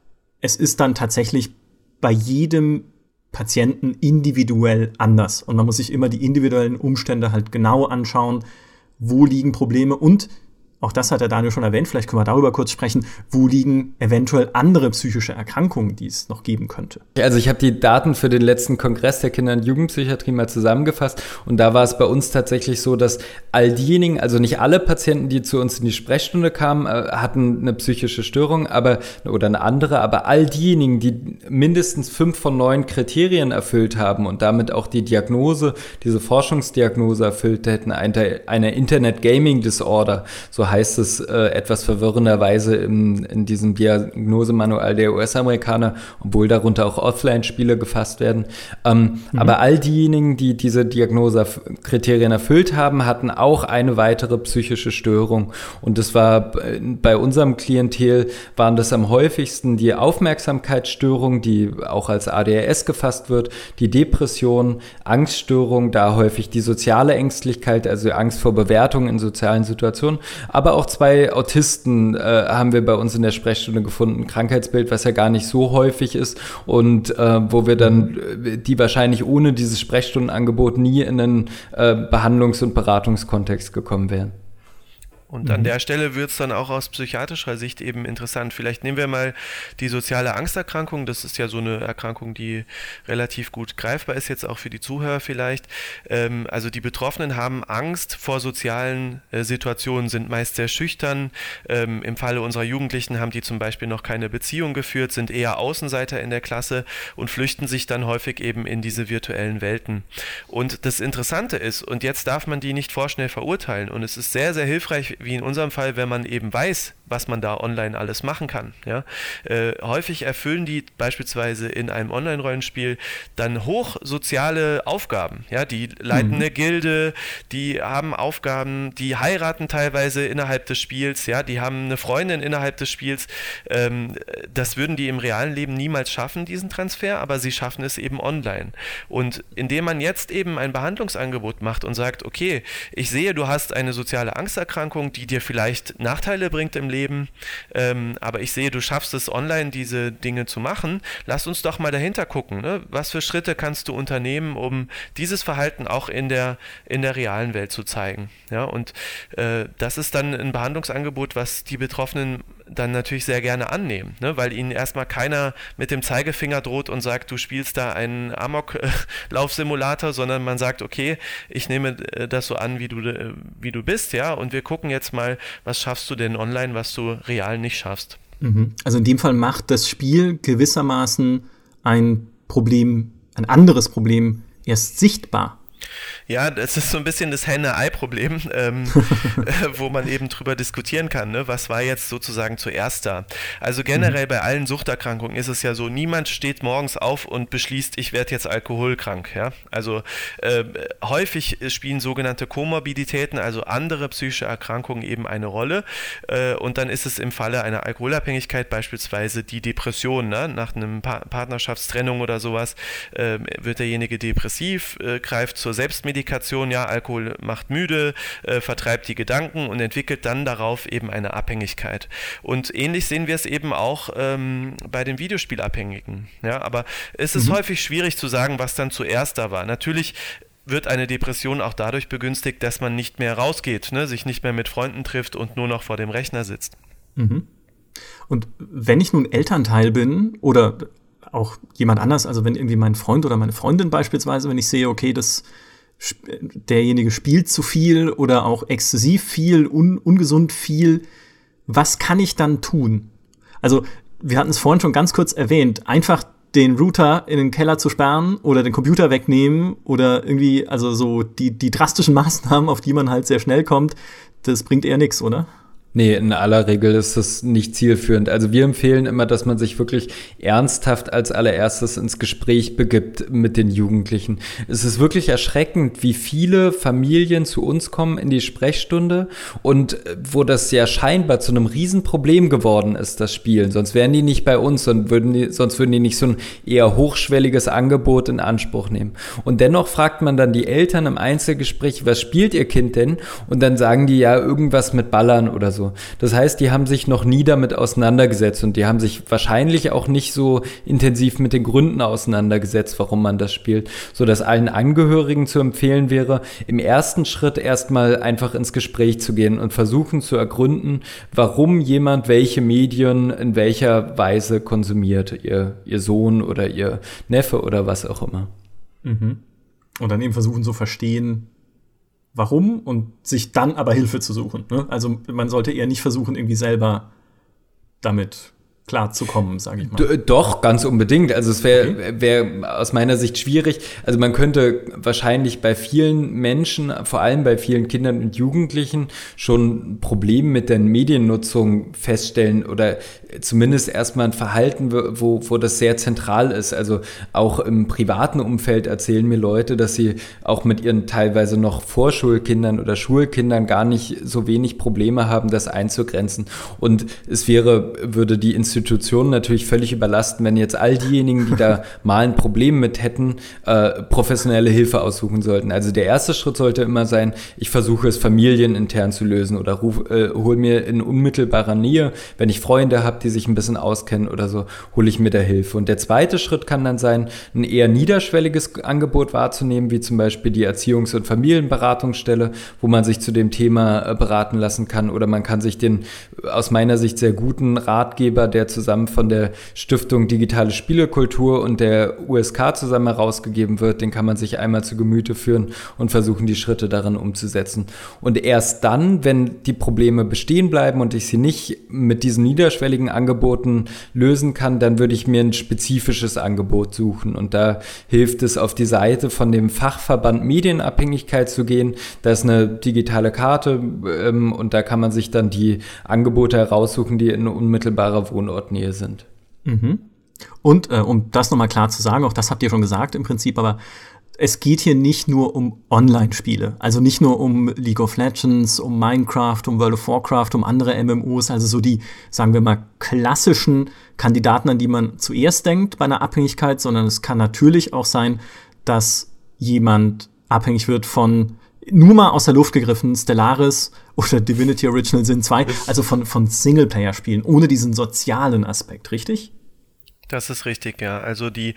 es ist dann tatsächlich bei jedem Patienten individuell anders. Und man muss sich immer die individuellen Umstände halt genau anschauen, wo liegen Probleme und auch das hat der Daniel schon erwähnt, vielleicht können wir darüber kurz sprechen, wo liegen eventuell andere psychische Erkrankungen, die es noch geben könnte. Also ich habe die Daten für den letzten Kongress der Kinder- und Jugendpsychiatrie mal zusammengefasst und da war es bei uns tatsächlich so, dass all diejenigen, also nicht alle Patienten, die zu uns in die Sprechstunde kamen, hatten eine psychische Störung oder eine andere, aber all diejenigen, die mindestens 5 von 9 Kriterien erfüllt haben und damit auch die Diagnose, diese Forschungsdiagnose erfüllt hätten, eine Internet Gaming Disorder, so heißt es etwas verwirrenderweise in diesem Diagnosemanual der US-Amerikaner, obwohl darunter auch Offline-Spiele gefasst werden. Aber all diejenigen, die diese Diagnosekriterien erfüllt haben, hatten auch eine weitere psychische Störung. Und das war bei unserem Klientel waren das am häufigsten die Aufmerksamkeitsstörung, die auch als ADHS gefasst wird, die Depression, Angststörung, da häufig die soziale Ängstlichkeit, also Angst vor Bewertung in sozialen Situationen, aber auch 2 Autisten haben wir bei uns in der Sprechstunde gefunden, ein Krankheitsbild, was ja gar nicht so häufig ist und wo wir dann, die wahrscheinlich ohne dieses Sprechstundenangebot nie in einen Behandlungs- und Beratungskontext gekommen wären. Und an der Stelle wird es dann auch aus psychiatrischer Sicht eben interessant. Vielleicht nehmen wir mal die soziale Angsterkrankung. Das ist ja so eine Erkrankung, die relativ gut greifbar ist, jetzt auch für die Zuhörer vielleicht. Also die Betroffenen haben Angst vor sozialen Situationen, sind meist sehr schüchtern. Im Falle unserer Jugendlichen haben die zum Beispiel noch keine Beziehung geführt, sind eher Außenseiter in der Klasse und flüchten sich dann häufig eben in diese virtuellen Welten. Und das Interessante ist, und jetzt darf man die nicht vorschnell verurteilen, und es ist sehr, sehr hilfreich, wie in unserem Fall, wenn man eben weiß, was man da online alles machen kann. Ja? Häufig erfüllen die beispielsweise in einem Online-Rollenspiel dann hochsoziale Aufgaben. Ja? Die leiten eine Gilde, die haben Aufgaben, die heiraten teilweise innerhalb des Spiels, ja? Die haben eine Freundin innerhalb des Spiels. Das würden die im realen Leben niemals schaffen, diesen Transfer, aber sie schaffen es eben online. Und indem man jetzt eben ein Behandlungsangebot macht und sagt, okay, ich sehe, du hast eine soziale Angsterkrankung, die dir vielleicht Nachteile bringt im Leben, aber ich sehe, du schaffst es online, diese Dinge zu machen. Lass uns doch mal dahinter gucken, ne? Was für Schritte kannst du unternehmen, um dieses Verhalten auch in der realen Welt zu zeigen. Ja? Und das ist dann ein Behandlungsangebot, was die Betroffenen dann natürlich sehr gerne annehmen, ne? Weil ihnen erstmal keiner mit dem Zeigefinger droht und sagt, du spielst da einen Amoklauf-Simulator, sondern man sagt, okay, ich nehme das so an, wie du bist, ja, und wir gucken jetzt mal, was schaffst du denn online, was du real nicht schaffst. Also in dem Fall macht das Spiel gewissermaßen ein anderes Problem erst sichtbar. Ja, das ist so ein bisschen das Henne-Ei-Problem, wo man eben drüber diskutieren kann, ne? Was war jetzt sozusagen zuerst da? Also generell bei allen Suchterkrankungen ist es ja so, niemand steht morgens auf und beschließt, ich werde jetzt alkoholkrank. Ja? Also häufig spielen sogenannte Komorbiditäten, also andere psychische Erkrankungen eben eine Rolle, und dann ist es im Falle einer Alkoholabhängigkeit beispielsweise die Depression, ne? Nach einem Partnerschaftstrennung oder sowas wird derjenige depressiv, greift zur Selbstmedikation, ja, Alkohol macht müde, vertreibt die Gedanken und entwickelt dann darauf eben eine Abhängigkeit. Und ähnlich sehen wir es eben auch bei den Videospielabhängigen. Ja, aber es ist häufig schwierig zu sagen, was dann zuerst da war. Natürlich wird eine Depression auch dadurch begünstigt, dass man nicht mehr rausgeht, ne, sich nicht mehr mit Freunden trifft und nur noch vor dem Rechner sitzt. Mhm. Und wenn ich nun Elternteil bin oder auch jemand anders, also wenn irgendwie mein Freund oder meine Freundin beispielsweise, wenn ich sehe, okay, derjenige spielt zu viel oder auch exzessiv viel, ungesund viel, was kann ich dann tun? Also wir hatten es vorhin schon ganz kurz erwähnt, einfach den Router in den Keller zu sperren oder den Computer wegnehmen oder irgendwie, also so die drastischen Maßnahmen, auf die man halt sehr schnell kommt, das bringt eher nichts, oder? Nee, in aller Regel ist das nicht zielführend. Also wir empfehlen immer, dass man sich wirklich ernsthaft als allererstes ins Gespräch begibt mit den Jugendlichen. Es ist wirklich erschreckend, wie viele Familien zu uns kommen in die Sprechstunde und wo das ja scheinbar zu einem Riesenproblem geworden ist, das Spielen. Sonst wären die nicht bei uns, sonst würden die nicht so ein eher hochschwelliges Angebot in Anspruch nehmen. Und dennoch fragt man dann die Eltern im Einzelgespräch, was spielt ihr Kind denn? Und dann sagen die ja irgendwas mit Ballern oder so. Das heißt, die haben sich noch nie damit auseinandergesetzt und die haben sich wahrscheinlich auch nicht so intensiv mit den Gründen auseinandergesetzt, warum man das spielt, sodass allen Angehörigen zu empfehlen wäre, im ersten Schritt erstmal einfach ins Gespräch zu gehen und versuchen zu ergründen, warum jemand welche Medien in welcher Weise konsumiert, ihr Sohn oder ihr Neffe oder was auch immer. Mhm. Und dann eben versuchen zu verstehen, warum und sich dann aber Hilfe zu suchen. Ne? Also man sollte eher nicht versuchen, irgendwie selber damit klarzukommen, sage ich mal. Doch, ganz unbedingt. Also es wäre aus meiner Sicht schwierig. Also man könnte wahrscheinlich bei vielen Menschen, vor allem bei vielen Kindern und Jugendlichen, schon Probleme mit der Mediennutzung feststellen oder zumindest erstmal ein Verhalten, wo das sehr zentral ist. Also auch im privaten Umfeld erzählen mir Leute, dass sie auch mit ihren teilweise noch Vorschulkindern oder Schulkindern gar nicht so wenig Probleme haben, das einzugrenzen. Und es würde die Institutionen natürlich völlig überlasten, wenn jetzt all diejenigen, die da mal ein Problem mit hätten, professionelle Hilfe aussuchen sollten. Also der erste Schritt sollte immer sein, ich versuche es familienintern zu lösen oder hol mir in unmittelbarer Nähe, wenn ich Freunde habe, die sich ein bisschen auskennen oder so, hole ich mir da Hilfe. Und der zweite Schritt kann dann sein, ein eher niederschwelliges Angebot wahrzunehmen, wie zum Beispiel die Erziehungs- und Familienberatungsstelle, wo man sich zu dem Thema beraten lassen kann, oder man kann sich den aus meiner Sicht sehr guten Ratgeber, der zusammen von der Stiftung Digitale Spielekultur und der USK zusammen herausgegeben wird, den kann man sich einmal zu Gemüte führen und versuchen, die Schritte darin umzusetzen. Und erst dann, wenn die Probleme bestehen bleiben und ich sie nicht mit diesen niederschwelligen Angeboten lösen kann, dann würde ich mir ein spezifisches Angebot suchen. Und da hilft es, auf die Seite von dem Fachverband Medienabhängigkeit zu gehen. Da ist eine digitale Karte und da kann man sich dann die Angebote heraussuchen, die in unmittelbarer Wohnortnähe sind. Mhm. Und um das nochmal klar zu sagen, auch das habt ihr schon gesagt im Prinzip, aber es geht hier nicht nur um Online-Spiele, also nicht nur um League of Legends, um Minecraft, um World of Warcraft, um andere MMOs, also so die, sagen wir mal, klassischen Kandidaten, an die man zuerst denkt bei einer Abhängigkeit, sondern es kann natürlich auch sein, dass jemand abhängig wird von, nur mal aus der Luft gegriffen, Stellaris oder Divinity Original Sin 2, also von Singleplayer-Spielen, ohne diesen sozialen Aspekt, richtig? Das ist richtig, ja. Also die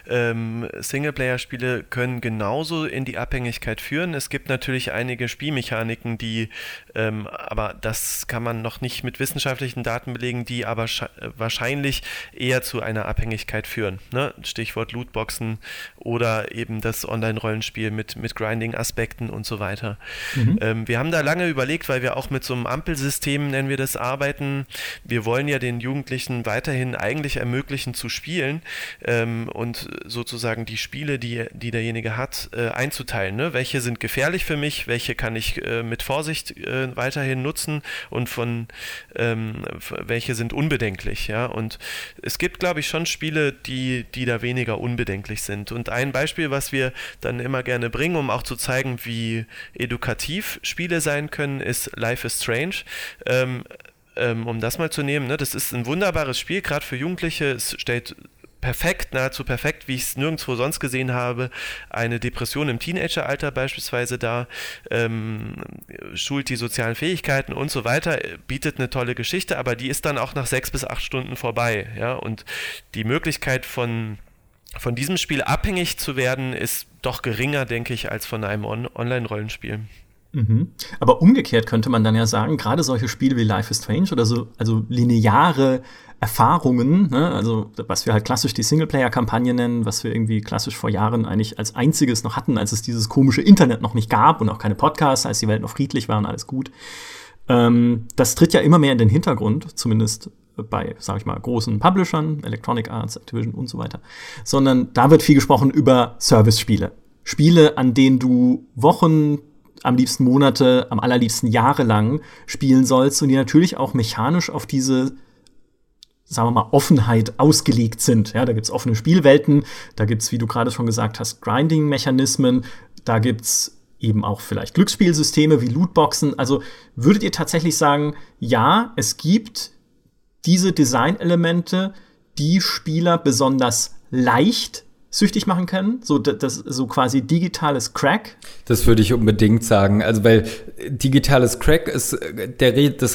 Singleplayer-Spiele können genauso in die Abhängigkeit führen. Es gibt natürlich einige Spielmechaniken, die, aber das kann man noch nicht mit wissenschaftlichen Daten belegen, die aber wahrscheinlich eher zu einer Abhängigkeit führen. Ne? Stichwort Lootboxen oder eben das Online-Rollenspiel mit Grinding-Aspekten und so weiter. Mhm. Wir haben da lange überlegt, weil wir auch mit so einem Ampelsystem, nennen wir das, arbeiten. Wir wollen ja den Jugendlichen weiterhin eigentlich ermöglichen, entsprechend zu spielen und sozusagen die Spiele, die derjenige hat, einzuteilen. Ne? Welche sind gefährlich für mich, welche kann ich mit Vorsicht weiterhin nutzen und welche sind unbedenklich. Ja? Und es gibt, glaube ich, schon Spiele, die da weniger unbedenklich sind. Und ein Beispiel, was wir dann immer gerne bringen, um auch zu zeigen, wie edukativ Spiele sein können, ist Life is Strange. Um das mal zu nehmen, ne? Das ist ein wunderbares Spiel, gerade für Jugendliche. Es stellt nahezu perfekt, wie ich es nirgendwo sonst gesehen habe, eine Depression im Teenageralter beispielsweise dar, schult die sozialen Fähigkeiten und so weiter, bietet eine tolle Geschichte, aber die ist dann auch nach 6 bis 8 Stunden vorbei. Ja? Und die Möglichkeit von diesem Spiel abhängig zu werden, ist doch geringer, denke ich, als von einem Online-Rollenspiel. Aber umgekehrt könnte man dann ja sagen, gerade solche Spiele wie Life is Strange oder so, also lineare Erfahrungen, ne, also was wir halt klassisch die Singleplayer-Kampagne nennen, was wir irgendwie klassisch vor Jahren eigentlich als einziges noch hatten, als es dieses komische Internet noch nicht gab und auch keine Podcasts, als die Welt noch friedlich war und alles gut. Das tritt ja immer mehr in den Hintergrund, zumindest bei, sag ich mal, großen Publishern, Electronic Arts, Activision und so weiter. Sondern da wird viel gesprochen über Service-Spiele. Spiele, an denen du Wochen, am liebsten Monate, am allerliebsten Jahre lang spielen sollst und die natürlich auch mechanisch auf diese, sagen wir mal, Offenheit ausgelegt sind. Ja, da gibt's offene Spielwelten, da gibt's, wie du gerade schon gesagt hast, Grinding-Mechanismen, da gibt's eben auch vielleicht Glücksspielsysteme wie Lootboxen. Also würdet ihr tatsächlich sagen, ja, es gibt diese Designelemente, die Spieler besonders leicht süchtig machen können, so quasi digitales Crack? Das würde ich unbedingt sagen, also weil digitales Crack ist das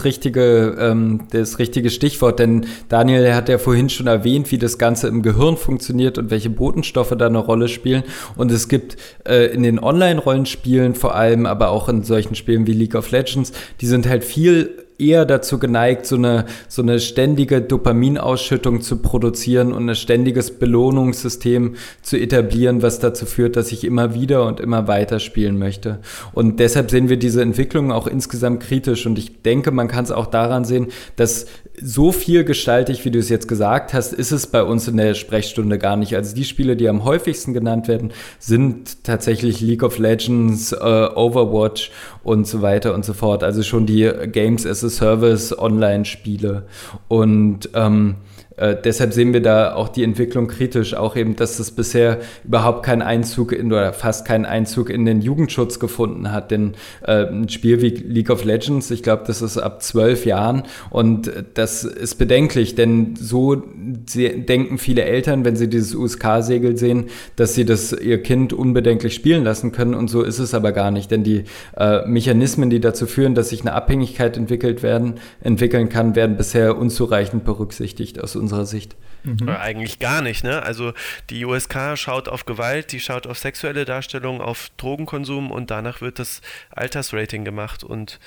richtige Stichwort, denn Daniel hat ja vorhin schon erwähnt, wie das Ganze im Gehirn funktioniert und welche Botenstoffe da eine Rolle spielen, und es gibt in den Online-Rollenspielen vor allem, aber auch in solchen Spielen wie League of Legends, die sind halt viel eher dazu geneigt, so eine ständige Dopaminausschüttung zu produzieren und ein ständiges Belohnungssystem zu etablieren, was dazu führt, dass ich immer wieder und immer weiter spielen möchte. Und deshalb sehen wir diese Entwicklung auch insgesamt kritisch, und ich denke, man kann es auch daran sehen, dass so vielgestaltig, wie du es jetzt gesagt hast, ist es bei uns in der Sprechstunde gar nicht. Also die Spiele, die am häufigsten genannt werden, sind tatsächlich League of Legends, Overwatch und so weiter und so fort. Also schon die Games as a Service Online-Spiele. Und deshalb sehen wir da auch die Entwicklung kritisch, auch eben, dass es bisher überhaupt keinen Einzug oder fast keinen Einzug in den Jugendschutz gefunden hat, denn ein Spiel wie League of Legends, ich glaube, das ist ab 12 Jahren, und das ist bedenklich, denn so denken viele Eltern, wenn sie dieses USK-Segel sehen, dass sie das ihr Kind unbedenklich spielen lassen können, und so ist es aber gar nicht, denn die Mechanismen, die dazu führen, dass sich eine Abhängigkeit entwickeln kann, werden bisher unzureichend berücksichtigt aus unserer Sicht. Eigentlich gar nicht, ne? Also die USK schaut auf Gewalt, die schaut auf sexuelle Darstellung, auf Drogenkonsum, und danach wird das Altersrating gemacht, und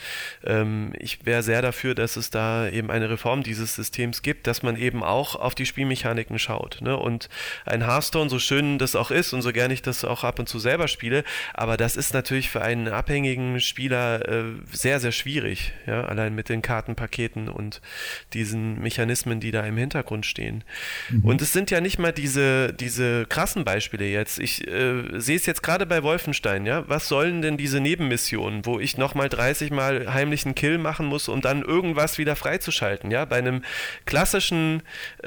ich wäre sehr dafür, dass es da eben eine Reform dieses Systems gibt, dass man eben auch auf die Spielmechaniken schaut, ne? Und ein Hearthstone, so schön das auch ist und so gerne ich das auch ab und zu selber spiele, aber das ist natürlich für einen abhängigen Spieler sehr, sehr schwierig, ja? Allein mit den Kartenpaketen und diesen Mechanismen, die da im Hintergrund stehen. Und es sind ja nicht mal diese krassen Beispiele jetzt. Ich sehe es jetzt gerade bei Wolfenstein, ja. Was sollen denn diese Nebenmissionen, wo ich nochmal 30 Mal heimlichen Kill machen muss, um dann irgendwas wieder freizuschalten, ja? Bei einem klassischen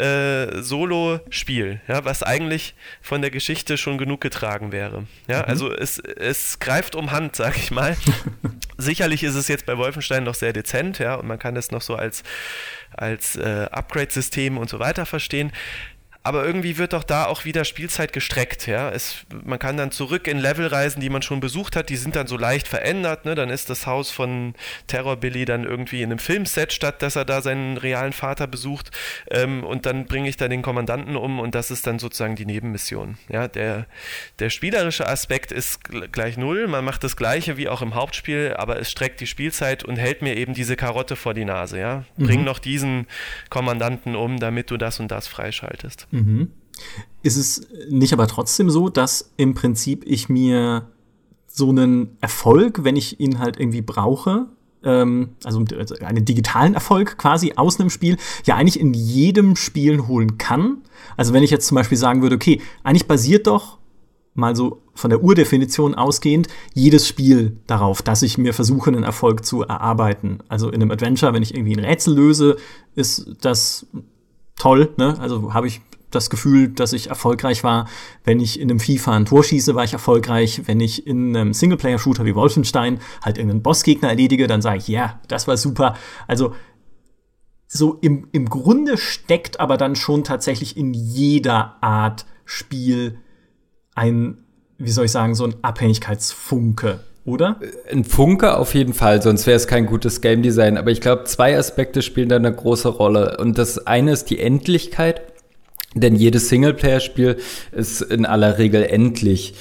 Solo-Spiel, ja, was eigentlich von der Geschichte schon genug getragen wäre. Ja, also es greift um Hand, sag ich mal. Sicherlich ist es jetzt bei Wolfenstein noch sehr dezent, ja, und man kann das noch so als Upgrade-System und so weiter verstehen. Aber irgendwie wird doch da auch wieder Spielzeit gestreckt, ja. Man kann dann zurück in Level reisen, die man schon besucht hat, die sind dann so leicht verändert, ne? Dann ist das Haus von Terror Billy dann irgendwie in einem Filmset, statt dass er da seinen realen Vater besucht, und dann bringe ich da den Kommandanten um, und das ist dann sozusagen die Nebenmission, ja. Der spielerische Aspekt ist gleich null, man macht das Gleiche wie auch im Hauptspiel, aber es streckt die Spielzeit und hält mir eben diese Karotte vor die Nase, ja. Bring noch diesen Kommandanten um, damit du das und das freischaltest. Ist es nicht aber trotzdem so, dass im Prinzip ich mir so einen Erfolg, wenn ich ihn halt irgendwie brauche, also einen digitalen Erfolg quasi aus einem Spiel, ja eigentlich in jedem Spiel holen kann. Also wenn ich jetzt zum Beispiel sagen würde, okay, eigentlich basiert doch mal so von der Urdefinition ausgehend jedes Spiel darauf, dass ich mir versuche, einen Erfolg zu erarbeiten. Also in einem Adventure, wenn ich irgendwie ein Rätsel löse, ist das toll, ne? Also habe ich das Gefühl, dass ich erfolgreich war. Wenn ich in einem FIFA ein Tor schieße, war ich erfolgreich. Wenn ich in einem Singleplayer-Shooter wie Wolfenstein halt irgendeinen Bossgegner erledige, dann sage ich, ja, das war super. Also so im Grunde steckt aber dann schon tatsächlich in jeder Art Spiel ein, wie soll ich sagen, so ein Abhängigkeitsfunke, oder? Ein Funke auf jeden Fall, sonst wäre es kein gutes Game Design. Aber ich glaube, 2 Aspekte spielen da eine große Rolle. Und das eine ist die Endlichkeit. Denn jedes Singleplayer-Spiel ist in aller Regel endlich.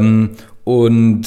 Und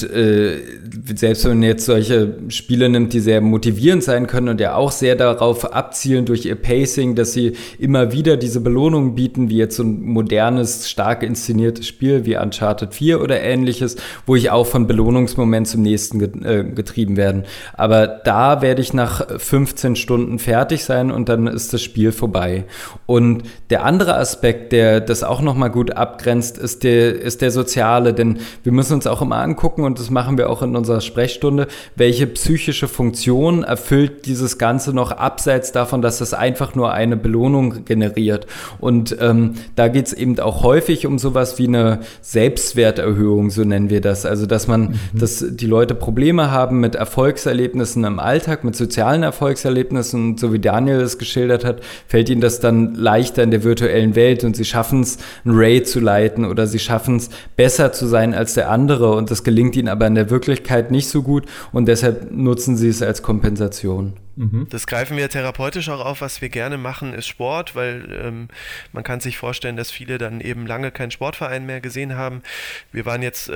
selbst wenn man jetzt solche Spiele nimmt, die sehr motivierend sein können und ja auch sehr darauf abzielen durch ihr Pacing, dass sie immer wieder diese Belohnungen bieten, wie jetzt so ein modernes, stark inszeniertes Spiel wie Uncharted 4 oder ähnliches, wo ich auch von Belohnungsmoment zum nächsten getrieben werden. Aber da werde ich nach 15 Stunden fertig sein und dann ist das Spiel vorbei. Und der andere Aspekt, der das auch nochmal gut abgrenzt, ist der soziale, denn wir müssen uns auch immer angucken, und das machen wir auch in unserer Sprechstunde, welche psychische Funktion erfüllt dieses Ganze noch abseits davon, dass das einfach nur eine Belohnung generiert. Und da geht es eben auch häufig um sowas wie eine Selbstwerterhöhung, so nennen wir das. Also dass die Leute Probleme haben mit Erfolgserlebnissen im Alltag, mit sozialen Erfolgserlebnissen, und so wie Daniel es geschildert hat, fällt ihnen das dann leichter in der virtuellen Welt und sie schaffen es, ein Raid zu leiten oder sie schaffen es, besser zu sein als der andere, und das gelingt ihnen aber in der Wirklichkeit nicht so gut, und deshalb nutzen sie es als Kompensation. Das greifen wir therapeutisch auch auf. Was wir gerne machen, ist Sport, weil man kann sich vorstellen, dass viele dann eben lange keinen Sportverein mehr gesehen haben. Wir waren jetzt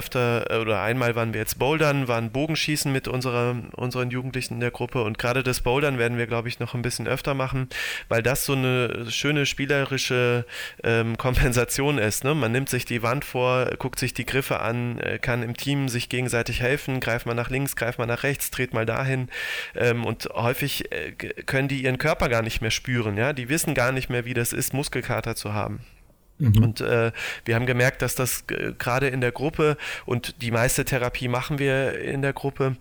einmal waren wir jetzt Bouldern, waren Bogenschießen mit unseren Jugendlichen in der Gruppe, und gerade das Bouldern werden wir, glaube ich, noch ein bisschen öfter machen, weil das so eine schöne spielerische Kompensation ist, ne? Man nimmt sich die Wand vor, guckt sich die Griffe an, kann im Team sich gegenseitig helfen, greift mal nach links, greift mal nach rechts, dreht mal dahin, und häufig können die ihren Körper gar nicht mehr spüren, ja, die wissen gar nicht mehr, wie das ist, Muskelkater zu haben. Und wir haben gemerkt, dass das gerade in der Gruppe, und die meiste Therapie machen wir in der Gruppe,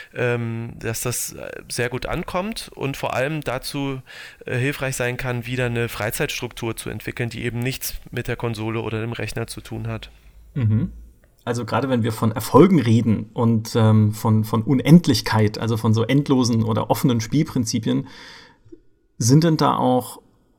dass das sehr gut ankommt und vor allem dazu hilfreich sein kann, wieder eine Freizeitstruktur zu entwickeln, die eben nichts mit der Konsole oder dem Rechner zu tun hat. Also gerade wenn wir von Erfolgen reden und von Unendlichkeit, also von so endlosen oder offenen Spielprinzipien, sind denn da auch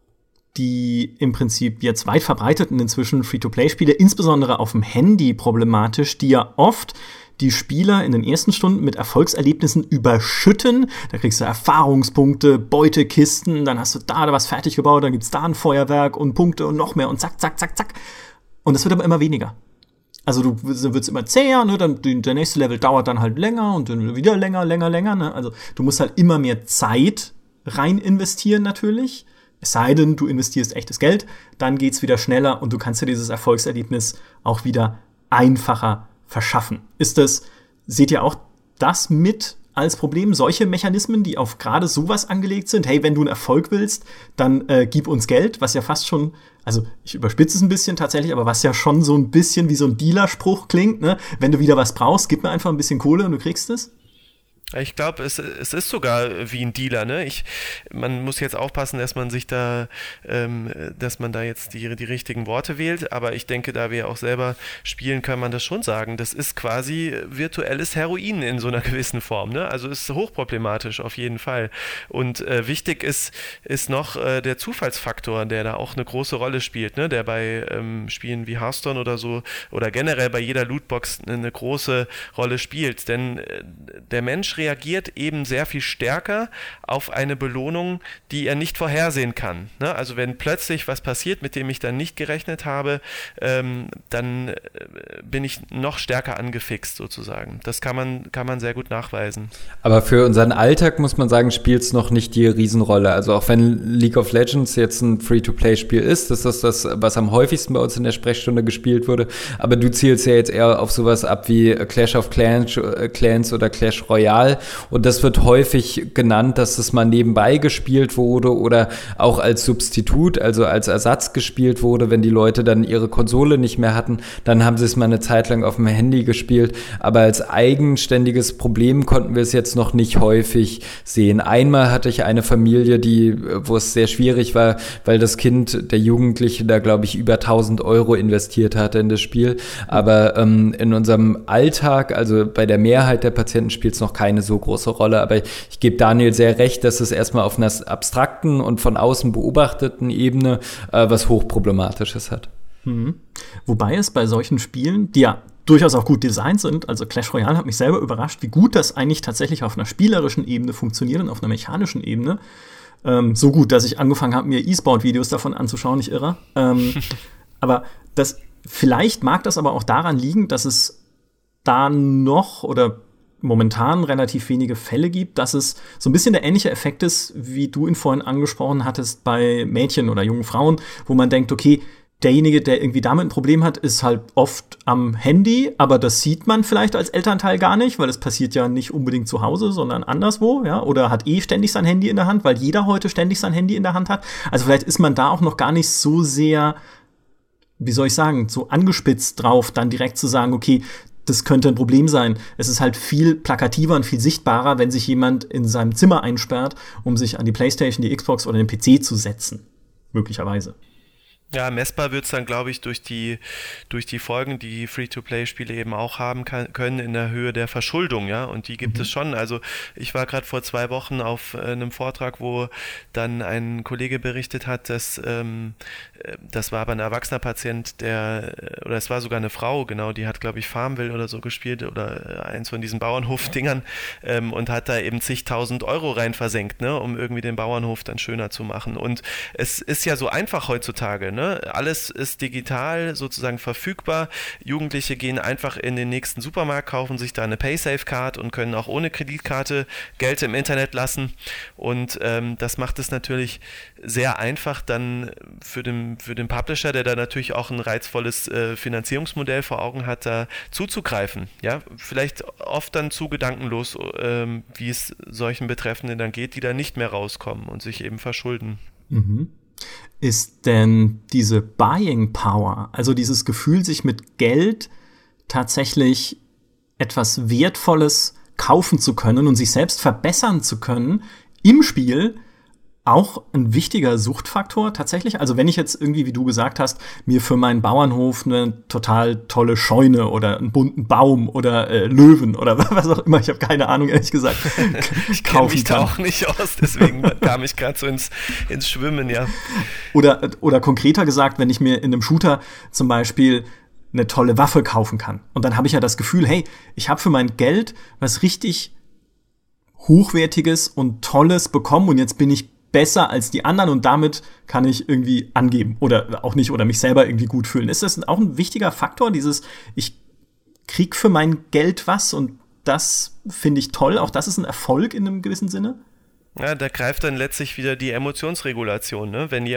die im Prinzip jetzt weit verbreiteten inzwischen Free-to-Play-Spiele, insbesondere auf dem Handy, problematisch, die ja oft die Spieler in den ersten Stunden mit Erfolgserlebnissen überschütten. Da kriegst du Erfahrungspunkte, Beutekisten, dann hast du da was fertig gebaut, dann gibt's da ein Feuerwerk und Punkte und noch mehr und zack, zack, zack, zack. Und das wird aber immer weniger. Also du wird's immer zäher, ne? Dann der nächste Level dauert dann halt länger und dann wieder länger, ne? Also du musst halt immer mehr Zeit rein investieren natürlich. Es sei denn, du investierst echtes Geld, dann geht's wieder schneller und du kannst dir dieses Erfolgserlebnis auch wieder einfacher verschaffen. Seht ihr auch das mit als Problem, solche Mechanismen, die auf gerade sowas angelegt sind? Hey, wenn du einen Erfolg willst, dann gib uns Geld, was ja fast schon, also ich überspitze es ein bisschen tatsächlich, aber was ja schon so ein bisschen wie so ein Dealerspruch klingt, ne? Wenn du wieder was brauchst, gib mir einfach ein bisschen Kohle und du kriegst es. Ich glaube, es ist sogar wie ein Dealer, ne? Man muss jetzt aufpassen, dass man da jetzt die richtigen Worte wählt, aber ich denke, da wir auch selber spielen, kann man das schon sagen. Das ist quasi virtuelles Heroin in so einer gewissen Form, ne? Also ist hochproblematisch auf jeden Fall. Und wichtig ist noch der Zufallsfaktor, der da auch eine große Rolle spielt, ne? Der bei Spielen wie Hearthstone oder so oder generell bei jeder Lootbox eine große Rolle spielt, denn der Mensch reagiert eben sehr viel stärker auf eine Belohnung, die er nicht vorhersehen kann. Ne? Also wenn plötzlich was passiert, mit dem ich dann nicht gerechnet habe, dann bin ich noch stärker angefixt sozusagen. Das kann man sehr gut nachweisen. Aber für unseren Alltag muss man sagen, spielt es noch nicht die Riesenrolle. Also auch wenn League of Legends jetzt ein Free-to-Play-Spiel ist, das ist das, was am häufigsten bei uns in der Sprechstunde gespielt wurde. Aber du zielst ja jetzt eher auf sowas ab wie Clash of Clans oder Clash Royale, Fall. Und das wird häufig genannt, dass es mal nebenbei gespielt wurde oder auch als Substitut, also als Ersatz gespielt wurde. Wenn die Leute dann ihre Konsole nicht mehr hatten, dann haben sie es mal eine Zeit lang auf dem Handy gespielt. Aber als eigenständiges Problem konnten wir es jetzt noch nicht häufig sehen. Einmal hatte ich eine Familie, wo es sehr schwierig war, weil das Kind, der Jugendliche, da glaube ich über 1.000 Euro investiert hatte in das Spiel. Aber in unserem Alltag, also bei der Mehrheit der Patienten, spielt es noch keine so große Rolle. Aber ich gebe Daniel sehr recht, dass es erstmal auf einer abstrakten und von außen beobachteten Ebene was Hochproblematisches hat. Wobei es bei solchen Spielen, die ja durchaus auch gut designt sind, also Clash Royale hat mich selber überrascht, wie gut das eigentlich tatsächlich auf einer spielerischen Ebene funktioniert und auf einer mechanischen Ebene. So gut, dass ich angefangen habe, mir E-Sport-Videos davon anzuschauen, nicht irre. Aber vielleicht mag das aber auch daran liegen, dass es da noch oder momentan relativ wenige Fälle gibt, dass es so ein bisschen der ähnliche Effekt ist, wie du ihn vorhin angesprochen hattest bei Mädchen oder jungen Frauen, wo man denkt, okay, derjenige, der irgendwie damit ein Problem hat, ist halt oft am Handy, aber das sieht man vielleicht als Elternteil gar nicht, weil es passiert ja nicht unbedingt zu Hause, sondern anderswo, ja, oder hat ständig sein Handy in der Hand, weil jeder heute ständig sein Handy in der Hand hat. Also vielleicht ist man da auch noch gar nicht so sehr, wie soll ich sagen, so angespitzt drauf, dann direkt zu sagen, okay, das könnte ein Problem sein. Es ist halt viel plakativer und viel sichtbarer, wenn sich jemand in seinem Zimmer einsperrt, um sich an die Playstation, die Xbox oder den PC zu setzen. Möglicherweise. Ja, messbar wird es dann, glaube ich, durch die Folgen, die Free-to-Play-Spiele eben auch haben können in der Höhe der Verschuldung, ja, und die gibt es schon. Also ich war gerade vor 2 Wochen auf einem Vortrag, wo dann ein Kollege berichtet hat, dass das war aber ein erwachsener Patient, oder es war sogar eine Frau, genau, die hat, glaube ich, Farmville oder so gespielt oder eins von diesen Bauernhof-Dingern und hat da eben zigtausend Euro rein versenkt, ne, um irgendwie den Bauernhof dann schöner zu machen. Und es ist ja so einfach heutzutage, ne? Alles ist digital sozusagen verfügbar. Jugendliche gehen einfach in den nächsten Supermarkt, kaufen sich da eine Paysafe-Card und können auch ohne Kreditkarte Geld im Internet lassen. Und das macht es natürlich sehr einfach dann für den Publisher, der da natürlich auch ein reizvolles Finanzierungsmodell vor Augen hat, da zuzugreifen. Ja, vielleicht oft dann zu gedankenlos, wie es solchen Betreffenden dann geht, die da nicht mehr rauskommen und sich eben verschulden. Mhm. Ist denn diese Buying Power, also dieses Gefühl, sich mit Geld tatsächlich etwas Wertvolles kaufen zu können und sich selbst verbessern zu können im Spiel, auch ein wichtiger Suchtfaktor tatsächlich? Also wenn ich jetzt irgendwie, wie du gesagt hast, mir für meinen Bauernhof eine total tolle Scheune oder einen bunten Baum oder Löwen oder was auch immer, ich habe keine Ahnung, ehrlich gesagt, ich kenne mich da auch nicht aus, deswegen kam ich gerade so ins Schwimmen, ja. Oder konkreter gesagt, wenn ich mir in einem Shooter zum Beispiel eine tolle Waffe kaufen kann. Und dann habe ich ja das Gefühl, hey, ich habe für mein Geld was richtig Hochwertiges und Tolles bekommen und jetzt bin ich besser als die anderen und damit kann ich irgendwie angeben oder auch nicht oder mich selber irgendwie gut fühlen. Ist das auch ein wichtiger Faktor, ich krieg für mein Geld was und das finde ich toll, auch das ist ein Erfolg in einem gewissen Sinne? Ja, da greift dann letztlich wieder die Emotionsregulation, ne? Wenn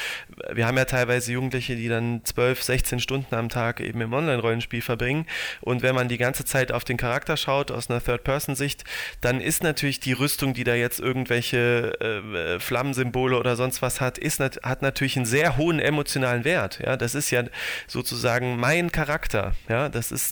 wir haben ja teilweise Jugendliche, die dann 12, 16 Stunden am Tag eben im Online-Rollenspiel verbringen und wenn man die ganze Zeit auf den Charakter schaut, aus einer Third-Person-Sicht, dann ist natürlich die Rüstung, die da jetzt irgendwelche Flammensymbole oder sonst was hat, hat natürlich einen sehr hohen emotionalen Wert, ja? Das ist ja sozusagen mein Charakter, ja?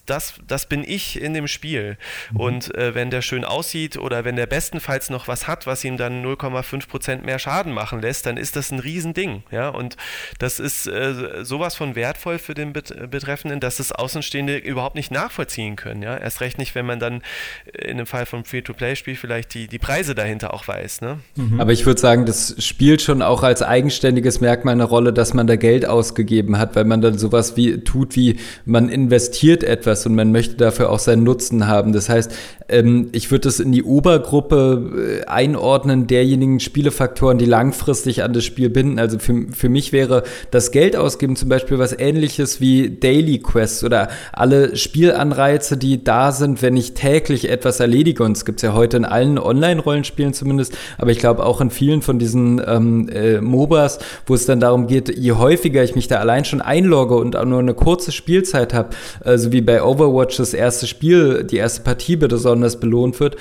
Das bin ich in dem Spiel und wenn der schön aussieht oder wenn der bestenfalls noch was hat, was ihm dann 0,5% mehr Schaden machen lässt, dann ist das ein Riesending, ja, und das ist sowas von wertvoll für den Betreffenden, dass das Außenstehende überhaupt nicht nachvollziehen können, ja, erst recht nicht, wenn man dann in dem Fall vom Free-to-Play-Spiel vielleicht die Preise dahinter auch weiß, ne? Aber ich würde sagen, das spielt schon auch als eigenständiges Merkmal eine Rolle, dass man da Geld ausgegeben hat, weil man dann sowas wie man investiert etwas und man möchte dafür auch seinen Nutzen haben. Das heißt, ich würde das in die Obergruppe einordnen, einzuordnen derjenigen Spielefaktoren, die langfristig an das Spiel binden. Also für mich wäre das Geld ausgeben zum Beispiel was Ähnliches wie Daily Quests oder alle Spielanreize, die da sind, wenn ich täglich etwas erledige. Und es gibt es ja heute in allen Online-Rollenspielen zumindest, aber ich glaube auch in vielen von diesen MOBAs, wo es dann darum geht, je häufiger ich mich da allein schon einlogge und auch nur eine kurze Spielzeit habe, so wie bei Overwatch das erste Spiel, die erste Partie besonders belohnt wird,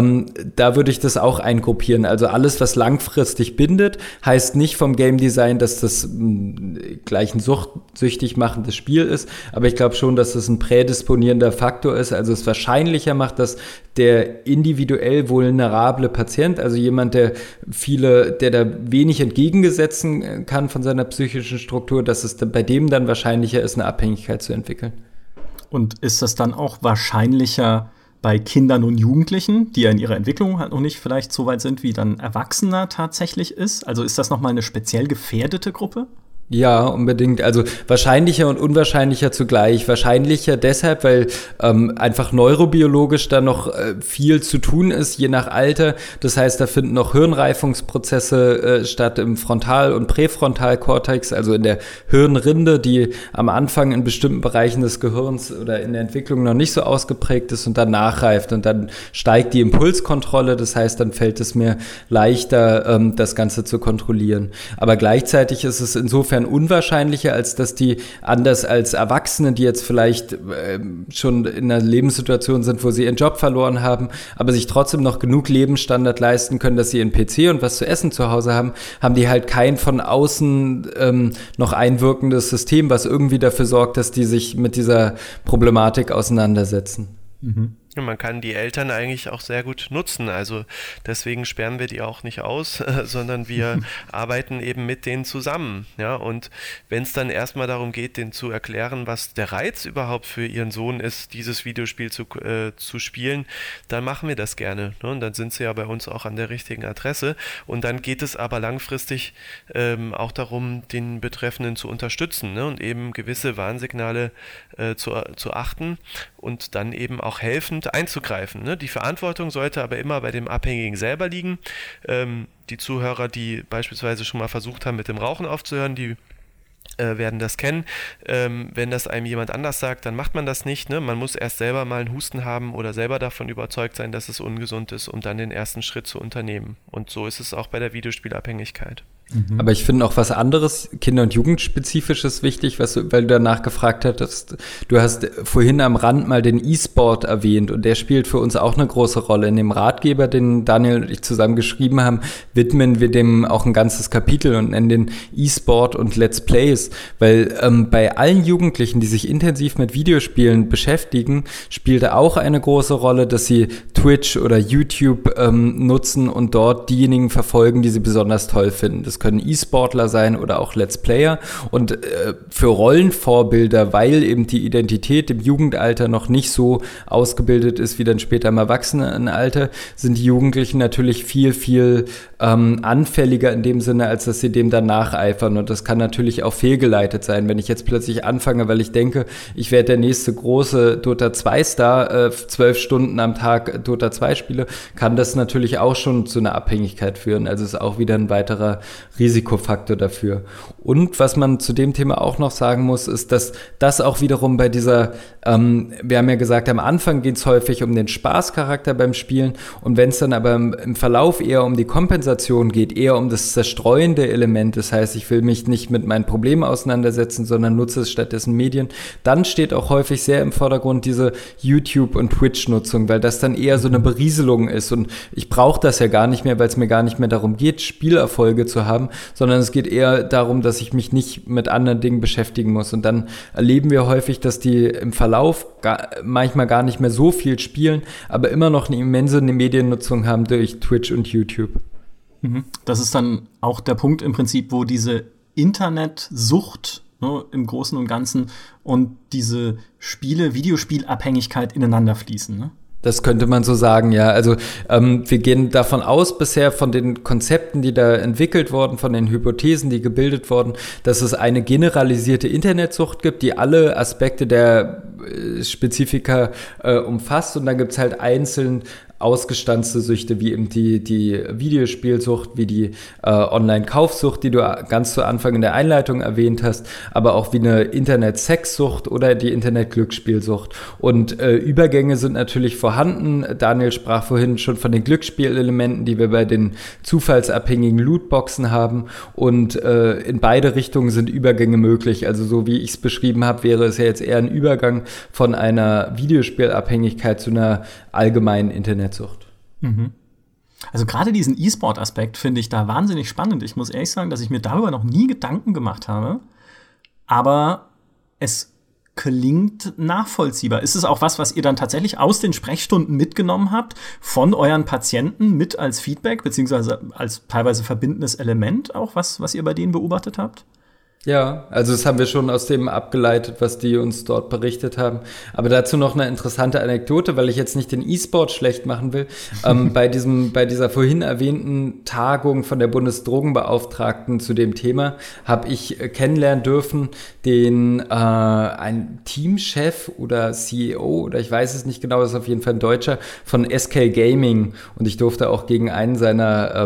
da würde ich das auch eingruppieren. Also alles, was langfristig bindet, heißt nicht vom Game Design, dass das gleich ein süchtig machendes Spiel ist, aber ich glaube schon, dass das ein prädisponierender Faktor ist, also es wahrscheinlicher macht, dass der individuell vulnerable Patient, also jemand, der da wenig entgegengesetzen kann von seiner psychischen Struktur, dass es bei dem dann wahrscheinlicher ist, eine Abhängigkeit zu entwickeln. Und ist das dann auch wahrscheinlicher bei Kindern und Jugendlichen, die ja in ihrer Entwicklung halt noch nicht vielleicht so weit sind, wie dann Erwachsener tatsächlich ist? Also ist das nochmal eine speziell gefährdete Gruppe? Ja, unbedingt. Also wahrscheinlicher und unwahrscheinlicher zugleich. Wahrscheinlicher deshalb, weil einfach neurobiologisch da noch viel zu tun ist, je nach Alter. Das heißt, da finden noch Hirnreifungsprozesse statt im Frontal- und Präfrontalkortex, also in der Hirnrinde, die am Anfang in bestimmten Bereichen des Gehirns oder in der Entwicklung noch nicht so ausgeprägt ist und dann nachreift. Und dann steigt die Impulskontrolle. Das heißt, dann fällt es mir leichter, das Ganze zu kontrollieren. Aber gleichzeitig ist es insofern unwahrscheinlicher, als dass die anders als Erwachsene, die jetzt vielleicht schon in einer Lebenssituation sind, wo sie ihren Job verloren haben, aber sich trotzdem noch genug Lebensstandard leisten können, dass sie einen PC und was zu essen zu Hause haben, haben die halt kein von außen noch einwirkendes System, was irgendwie dafür sorgt, dass die sich mit dieser Problematik auseinandersetzen. Mhm. Man kann die Eltern eigentlich auch sehr gut nutzen, also deswegen sperren wir die auch nicht aus, sondern wir arbeiten eben mit denen zusammen, ja, und wenn es dann erstmal darum geht, denen zu erklären, was der Reiz überhaupt für ihren Sohn ist, dieses Videospiel zu spielen, dann machen wir das gerne, ne? Und dann sind sie ja bei uns auch an der richtigen Adresse und dann geht es aber langfristig auch darum, den Betreffenden zu unterstützen, ne? Und eben gewisse Warnsignale zu achten und dann eben auch helfend einzugreifen. Ne? Die Verantwortung sollte aber immer bei dem Abhängigen selber liegen. Die Zuhörer, die beispielsweise schon mal versucht haben, mit dem Rauchen aufzuhören, die werden das kennen. Wenn das einem jemand anders sagt, dann macht man das nicht. Ne? Man muss erst selber mal einen Husten haben oder selber davon überzeugt sein, dass es ungesund ist, um dann den ersten Schritt zu unternehmen. Und so ist es auch bei der Videospielabhängigkeit. Aber ich finde auch was anderes, Kinder- und Jugendspezifisches wichtig, weil du danach gefragt hattest. Du hast vorhin am Rand mal den E-Sport erwähnt und der spielt für uns auch eine große Rolle. In dem Ratgeber, den Daniel und ich zusammen geschrieben haben, widmen wir dem auch ein ganzes Kapitel und nennen den E-Sport und Let's Plays, weil bei allen Jugendlichen, die sich intensiv mit Videospielen beschäftigen, spielt auch eine große Rolle, dass sie Twitch oder YouTube nutzen und dort diejenigen verfolgen, die sie besonders toll finden. Das können E-Sportler sein oder auch Let's Player und für Rollenvorbilder, weil eben die Identität im Jugendalter noch nicht so ausgebildet ist wie dann später im Erwachsenenalter, sind die Jugendlichen natürlich viel, viel anfälliger in dem Sinne, als dass sie dem dann nacheifern und das kann natürlich auch fehlgeleitet sein, wenn ich jetzt plötzlich anfange, weil ich denke, ich werde der nächste große Dota 2 Star, 12 Stunden am Tag Dota 2 spiele, kann das natürlich auch schon zu einer Abhängigkeit führen, also ist auch wieder ein weiterer Risikofaktor dafür. Und was man zu dem Thema auch noch sagen muss, ist, dass das auch wiederum bei dieser, wir haben ja gesagt, am Anfang geht es häufig um den Spaßcharakter beim Spielen und wenn es dann aber im Verlauf eher um die Kompensation geht, eher um das zerstreuende Element, das heißt, ich will mich nicht mit meinen Problemen auseinandersetzen, sondern nutze es stattdessen Medien, dann steht auch häufig sehr im Vordergrund diese YouTube- und Twitch-Nutzung, weil das dann eher so eine Berieselung ist und ich brauche das ja gar nicht mehr, weil es mir gar nicht mehr darum geht, Spielerfolge zu haben, sondern es geht eher darum, dass ich mich nicht mit anderen Dingen beschäftigen muss. Und dann erleben wir häufig, dass die im Verlauf manchmal gar nicht mehr so viel spielen, aber immer noch eine immense Mediennutzung haben durch Twitch und YouTube. Das ist dann auch der Punkt im Prinzip, wo diese Internetsucht, ne, im Großen und Ganzen und diese Videospielabhängigkeit ineinander fließen, ne? Das könnte man so sagen, ja. Also wir gehen davon aus bisher von den Konzepten, die da entwickelt wurden, von den Hypothesen, die gebildet wurden, dass es eine generalisierte Internetsucht gibt, die alle Aspekte der Spezifika umfasst. Und dann gibt es halt einzeln ausgestanzte Süchte, wie eben die Videospielsucht, wie die Online-Kaufsucht, die du ganz zu Anfang in der Einleitung erwähnt hast, aber auch wie eine Internet-Sexsucht oder die Internet-Glücksspielsucht. Und Übergänge sind natürlich vorhanden. Daniel sprach vorhin schon von den Glücksspielelementen, die wir bei den zufallsabhängigen Lootboxen haben. Und in beide Richtungen sind Übergänge möglich. Also so wie ich es beschrieben habe, wäre es ja jetzt eher ein Übergang von einer Videospielabhängigkeit zu einer allgemeinen Internetsucht. Mhm. Also gerade diesen E-Sport-Aspekt finde ich da wahnsinnig spannend. Ich muss ehrlich sagen, dass ich mir darüber noch nie Gedanken gemacht habe. Aber es klingt nachvollziehbar. Ist es auch was ihr dann tatsächlich aus den Sprechstunden mitgenommen habt, von euren Patienten mit als Feedback, beziehungsweise als teilweise verbindendes Element auch, was ihr bei denen beobachtet habt? Ja, also das haben wir schon aus dem abgeleitet, was die uns dort berichtet haben. Aber dazu noch eine interessante Anekdote, weil ich jetzt nicht den E-Sport schlecht machen will. Bei dieser vorhin erwähnten Tagung von der Bundesdrogenbeauftragten zu dem Thema habe ich kennenlernen dürfen ein Teamchef oder CEO oder ich weiß es nicht genau, das ist auf jeden Fall ein Deutscher von SK Gaming und ich durfte auch gegen einen seiner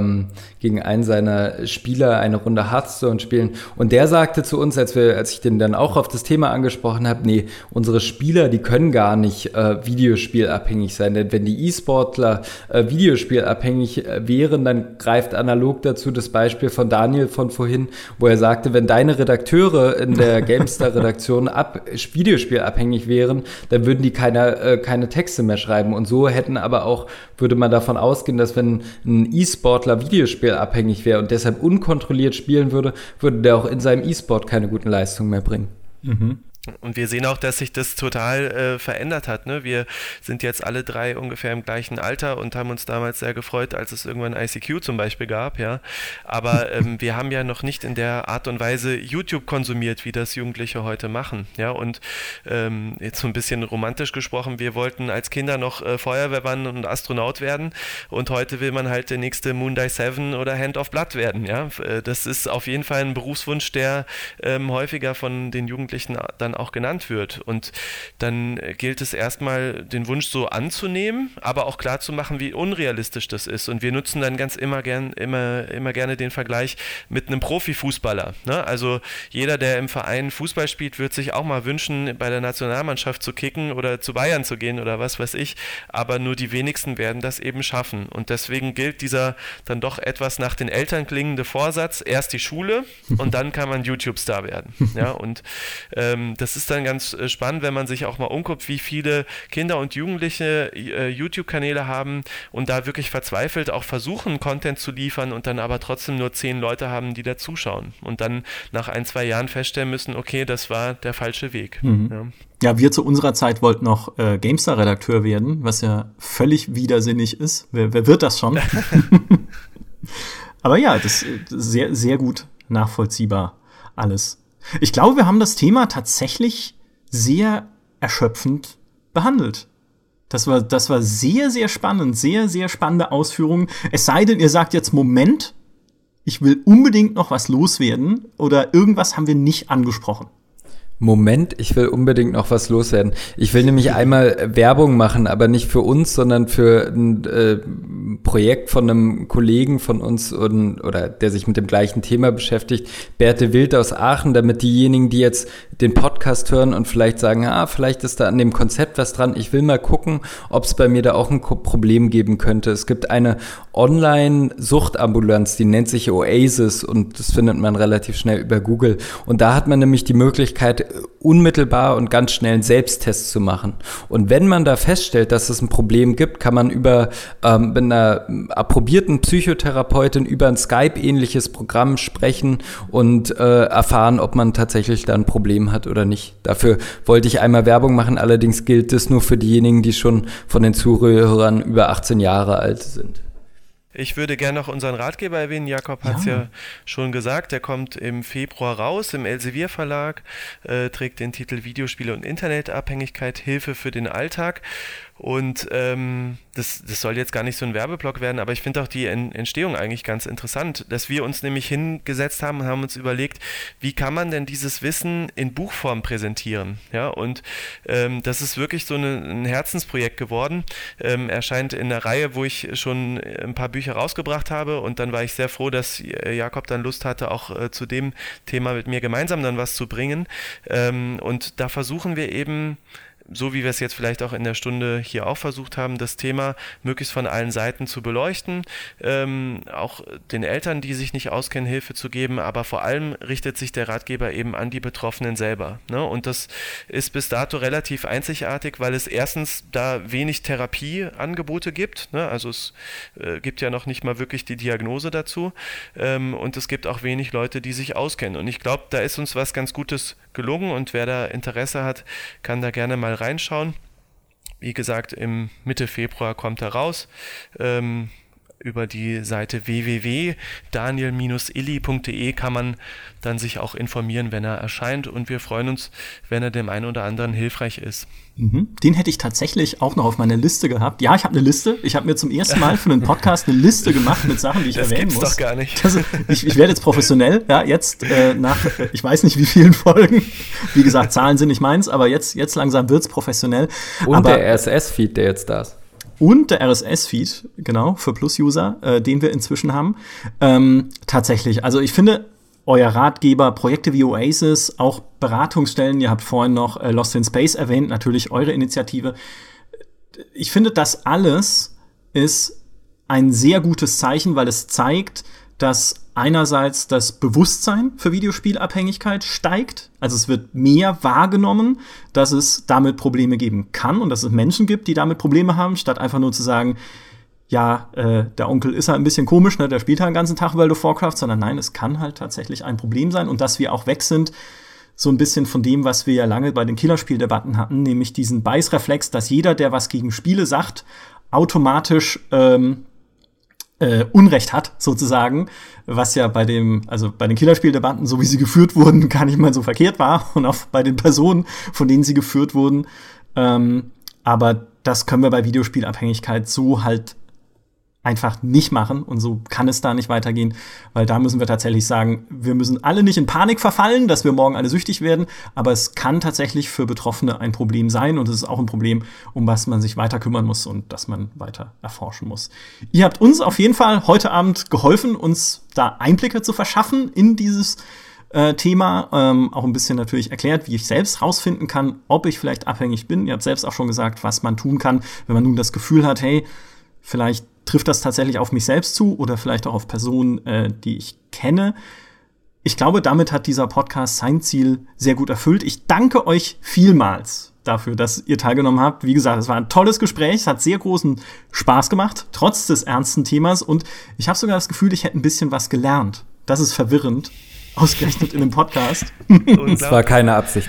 Spieler eine Runde Hearthstone spielen und der sagte zu uns, als ich den dann auch auf das Thema angesprochen habe, nee, unsere Spieler, die können gar nicht videospielabhängig sein, denn wenn die E-Sportler videospielabhängig wären, dann greift analog dazu das Beispiel von Daniel von vorhin, wo er sagte, wenn deine Redakteure in der GameStar-Redaktion videospielabhängig wären, dann würden die keine Texte mehr schreiben und so würde man davon ausgehen, dass wenn ein E-Sportler videospielabhängig wäre und deshalb unkontrolliert spielen würde der auch in seinem E-Sport keine guten Leistungen mehr bringen. Mhm. Und wir sehen auch, dass sich das total verändert hat. Ne? Wir sind jetzt alle drei ungefähr im gleichen Alter und haben uns damals sehr gefreut, als es irgendwann ICQ zum Beispiel gab. Ja? Aber wir haben ja noch nicht in der Art und Weise YouTube konsumiert, wie das Jugendliche heute machen. Ja? Und jetzt so ein bisschen romantisch gesprochen, wir wollten als Kinder noch Feuerwehrmann und Astronaut werden und heute will man halt der nächste Moondive 7 oder Hand of Blood werden. Ja? Das ist auf jeden Fall ein Berufswunsch, der häufiger von den Jugendlichen dann auch genannt wird. Und dann gilt es erstmal, den Wunsch so anzunehmen, aber auch klar zu machen, wie unrealistisch das ist. Und wir nutzen dann immer gerne den Vergleich mit einem Profifußballer. Ne? Also jeder, der im Verein Fußball spielt, wird sich auch mal wünschen, bei der Nationalmannschaft zu kicken oder zu Bayern zu gehen oder was weiß ich. Aber nur die wenigsten werden das eben schaffen. Und deswegen gilt dieser dann doch etwas nach den Eltern klingende Vorsatz, erst die Schule und dann kann man YouTube-Star werden. Ja, und das ist dann ganz spannend, wenn man sich auch mal umguckt, wie viele Kinder und Jugendliche YouTube-Kanäle haben und da wirklich verzweifelt auch versuchen, Content zu liefern und dann aber trotzdem nur 10 Leute haben, die da zuschauen und dann nach 1-2 Jahren feststellen müssen, okay, das war der falsche Weg. Mhm. Ja, wir zu unserer Zeit wollten noch GameStar-Redakteur werden, was ja völlig widersinnig ist. Wer wird das schon? Aber ja, das ist sehr, sehr gut nachvollziehbar alles. Ich glaube, wir haben das Thema tatsächlich sehr erschöpfend behandelt. Das war sehr, sehr spannend, sehr, sehr spannende Ausführungen. Es sei denn, ihr sagt jetzt, Moment, ich will unbedingt noch was loswerden oder irgendwas haben wir nicht angesprochen. Moment, ich will unbedingt noch was loswerden. Ich will nämlich einmal Werbung machen, aber nicht für uns, sondern für ein Projekt von einem Kollegen von uns oder der sich mit dem gleichen Thema beschäftigt, Berthe Wild aus Aachen, damit diejenigen, die jetzt den Podcast hören und vielleicht sagen, vielleicht ist da an dem Konzept was dran, ich will mal gucken, ob es bei mir da auch ein Problem geben könnte. Es gibt eine Online-Suchtambulanz, die nennt sich Oasis und das findet man relativ schnell über Google und da hat man nämlich die Möglichkeit, unmittelbar und ganz schnell einen Selbsttest zu machen. Und wenn man da feststellt, dass es ein Problem gibt, kann man mit einer approbierten Psychotherapeutin über ein Skype-ähnliches Programm sprechen und erfahren, ob man tatsächlich da ein Problem hat oder nicht. Dafür wollte ich einmal Werbung machen, allerdings gilt das nur für diejenigen, die schon von den Zuhörern über 18 Jahre alt sind. Ich würde gerne noch unseren Ratgeber erwähnen. Jakob hat es ja schon gesagt, der kommt im Februar raus im Elsevier Verlag, trägt den Titel Videospiele und Internetabhängigkeit, Hilfe für den Alltag. Und das soll jetzt gar nicht so ein Werbeblock werden, aber ich finde auch die Entstehung eigentlich ganz interessant, dass wir uns nämlich hingesetzt haben und haben uns überlegt, wie kann man denn dieses Wissen in Buchform präsentieren? Ja, und das ist wirklich so ein Herzensprojekt geworden. Erscheint in einer Reihe, wo ich schon ein paar Bücher rausgebracht habe, und dann war ich sehr froh, dass Jakob dann Lust hatte, auch zu dem Thema mit mir gemeinsam dann was zu bringen. Und da versuchen wir eben, so wie wir es jetzt vielleicht auch in der Stunde hier auch versucht haben, das Thema möglichst von allen Seiten zu beleuchten, auch den Eltern, die sich nicht auskennen, Hilfe zu geben, aber vor allem richtet sich der Ratgeber eben an die Betroffenen selber. Ne? Und das ist bis dato relativ einzigartig, weil es erstens da wenig Therapieangebote gibt, ne? Also es gibt ja noch nicht mal wirklich die Diagnose dazu, und es gibt auch wenig Leute, die sich auskennen. Und ich glaube, da ist uns was ganz Gutes gelungen, und wer da Interesse hat, kann da gerne mal reinschauen. Wie gesagt, im Mitte Februar kommt er raus. Über die Seite www.daniel-illy.de kann man dann sich auch informieren, wenn er erscheint, und wir freuen uns, wenn er dem einen oder anderen hilfreich ist. Den hätte ich tatsächlich auch noch auf meiner Liste gehabt. Ja, ich habe eine Liste. Ich habe mir zum ersten Mal für einen Podcast eine Liste gemacht mit Sachen, die ich erwähnen muss. Das gibt's doch gar nicht. Ich werde jetzt professionell, ja, jetzt nach, ich weiß nicht wie vielen Folgen. Wie gesagt, Zahlen sind nicht meins, aber jetzt langsam wird's professionell. Und aber der RSS-Feed, der jetzt da ist. Und der RSS-Feed, genau, für Plus-User, den wir inzwischen haben. Tatsächlich, also ich finde, euer Ratgeber, Projekte wie Oasis, auch Beratungsstellen, ihr habt vorhin noch Lost in Space erwähnt, natürlich eure Initiative. Ich finde, das alles ist ein sehr gutes Zeichen, weil es zeigt, dass einerseits das Bewusstsein für Videospielabhängigkeit steigt. Also es wird mehr wahrgenommen, dass es damit Probleme geben kann und dass es Menschen gibt, die damit Probleme haben, statt einfach nur zu sagen, ja, der Onkel ist halt ein bisschen komisch, ne, der spielt halt den ganzen Tag World of Warcraft, sondern nein, es kann halt tatsächlich ein Problem sein, und dass wir auch weg sind so ein bisschen von dem, was wir ja lange bei den Killerspieldebatten hatten, nämlich diesen Beißreflex, dass jeder, der was gegen Spiele sagt, automatisch Unrecht hat, sozusagen, was ja bei den Killerspieldebatten, so wie sie geführt wurden, gar nicht mal so verkehrt war, und auch bei den Personen, von denen sie geführt wurden. Aber das können wir bei Videospielabhängigkeit so halt einfach nicht machen, und so kann es da nicht weitergehen, weil da müssen wir tatsächlich sagen, wir müssen alle nicht in Panik verfallen, dass wir morgen alle süchtig werden, aber es kann tatsächlich für Betroffene ein Problem sein, und es ist auch ein Problem, um was man sich weiter kümmern muss und das man weiter erforschen muss. Ihr habt uns auf jeden Fall heute Abend geholfen, uns da Einblicke zu verschaffen in dieses Thema, auch ein bisschen natürlich erklärt, wie ich selbst rausfinden kann, ob ich vielleicht abhängig bin. Ihr habt selbst auch schon gesagt, was man tun kann, wenn man nun das Gefühl hat, hey, vielleicht trifft das tatsächlich auf mich selbst zu oder vielleicht auch auf Personen, die ich kenne. Ich glaube, damit hat dieser Podcast sein Ziel sehr gut erfüllt. Ich danke euch vielmals dafür, dass ihr teilgenommen habt. Wie gesagt, es war ein tolles Gespräch, es hat sehr großen Spaß gemacht, trotz des ernsten Themas. Und ich habe sogar das Gefühl, ich hätte ein bisschen was gelernt. Das ist verwirrend, ausgerechnet in einem Podcast. Das war keine Absicht.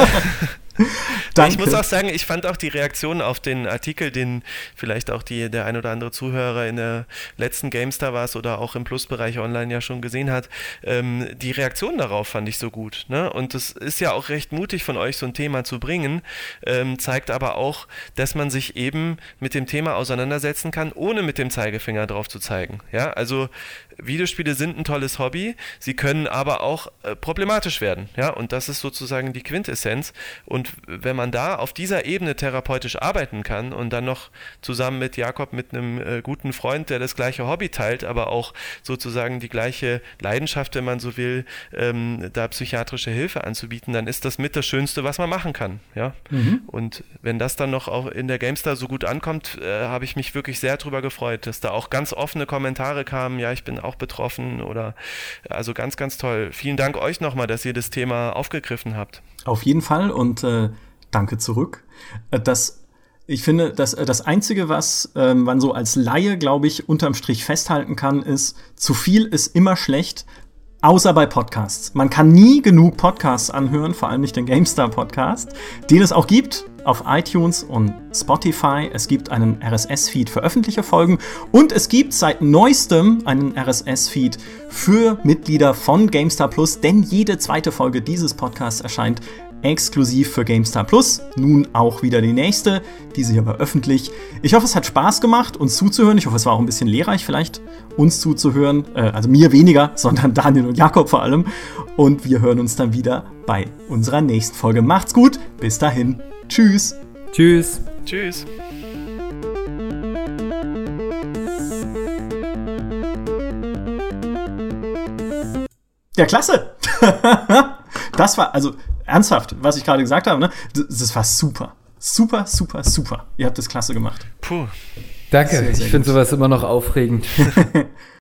Danke. Ich muss auch sagen, ich fand auch die Reaktion auf den Artikel, den vielleicht auch der ein oder andere Zuhörer in der letzten GameStar war es oder auch im Plusbereich online ja schon gesehen hat, die Reaktion darauf fand ich so gut. Ne? Und es ist ja auch recht mutig von euch, so ein Thema zu bringen, zeigt aber auch, dass man sich eben mit dem Thema auseinandersetzen kann, ohne mit dem Zeigefinger drauf zu zeigen. Ja, also Videospiele sind ein tolles Hobby, sie können aber auch problematisch werden. Ja, und das ist sozusagen die Quintessenz. Und wenn man da auf dieser Ebene therapeutisch arbeiten kann und dann noch zusammen mit Jakob, mit einem guten Freund, der das gleiche Hobby teilt, aber auch sozusagen die gleiche Leidenschaft, wenn man so will, da psychiatrische Hilfe anzubieten, dann ist das mit das Schönste, was man machen kann. Ja? Und wenn das dann noch auch in der GameStar so gut ankommt, habe ich mich wirklich sehr drüber gefreut, dass da auch ganz offene Kommentare kamen, ja, ich bin auch betroffen, oder also ganz, ganz toll. Vielen Dank euch nochmal, dass ihr das Thema aufgegriffen habt. Auf jeden Fall, und danke zurück. Ich finde, das Einzige, was man so als Laie, glaube ich, unterm Strich festhalten kann, ist, zu viel ist immer schlecht, außer bei Podcasts. Man kann nie genug Podcasts anhören, vor allem nicht den GameStar-Podcast, den es auch gibt auf iTunes und Spotify. Es gibt einen RSS-Feed für öffentliche Folgen und es gibt seit neuestem einen RSS-Feed für Mitglieder von GameStar Plus, denn jede zweite Folge dieses Podcasts erscheint exklusiv für GameStar Plus. Nun auch wieder die nächste, diese hier war öffentlich. Ich hoffe, es hat Spaß gemacht, uns zuzuhören. Ich hoffe, es war auch ein bisschen lehrreich vielleicht, uns zuzuhören. Also mir weniger, sondern Daniel und Jakob vor allem. Und wir hören uns dann wieder bei unserer nächsten Folge. Macht's gut, bis dahin. Tschüss. Tschüss. Tschüss. Ja, klasse. Das war, also ernsthaft, was ich gerade gesagt habe, ne? Das war super. Super, super, super. Ihr habt das klasse gemacht. Puh. Danke, Sehr, sehr ich finde sowas immer noch aufregend.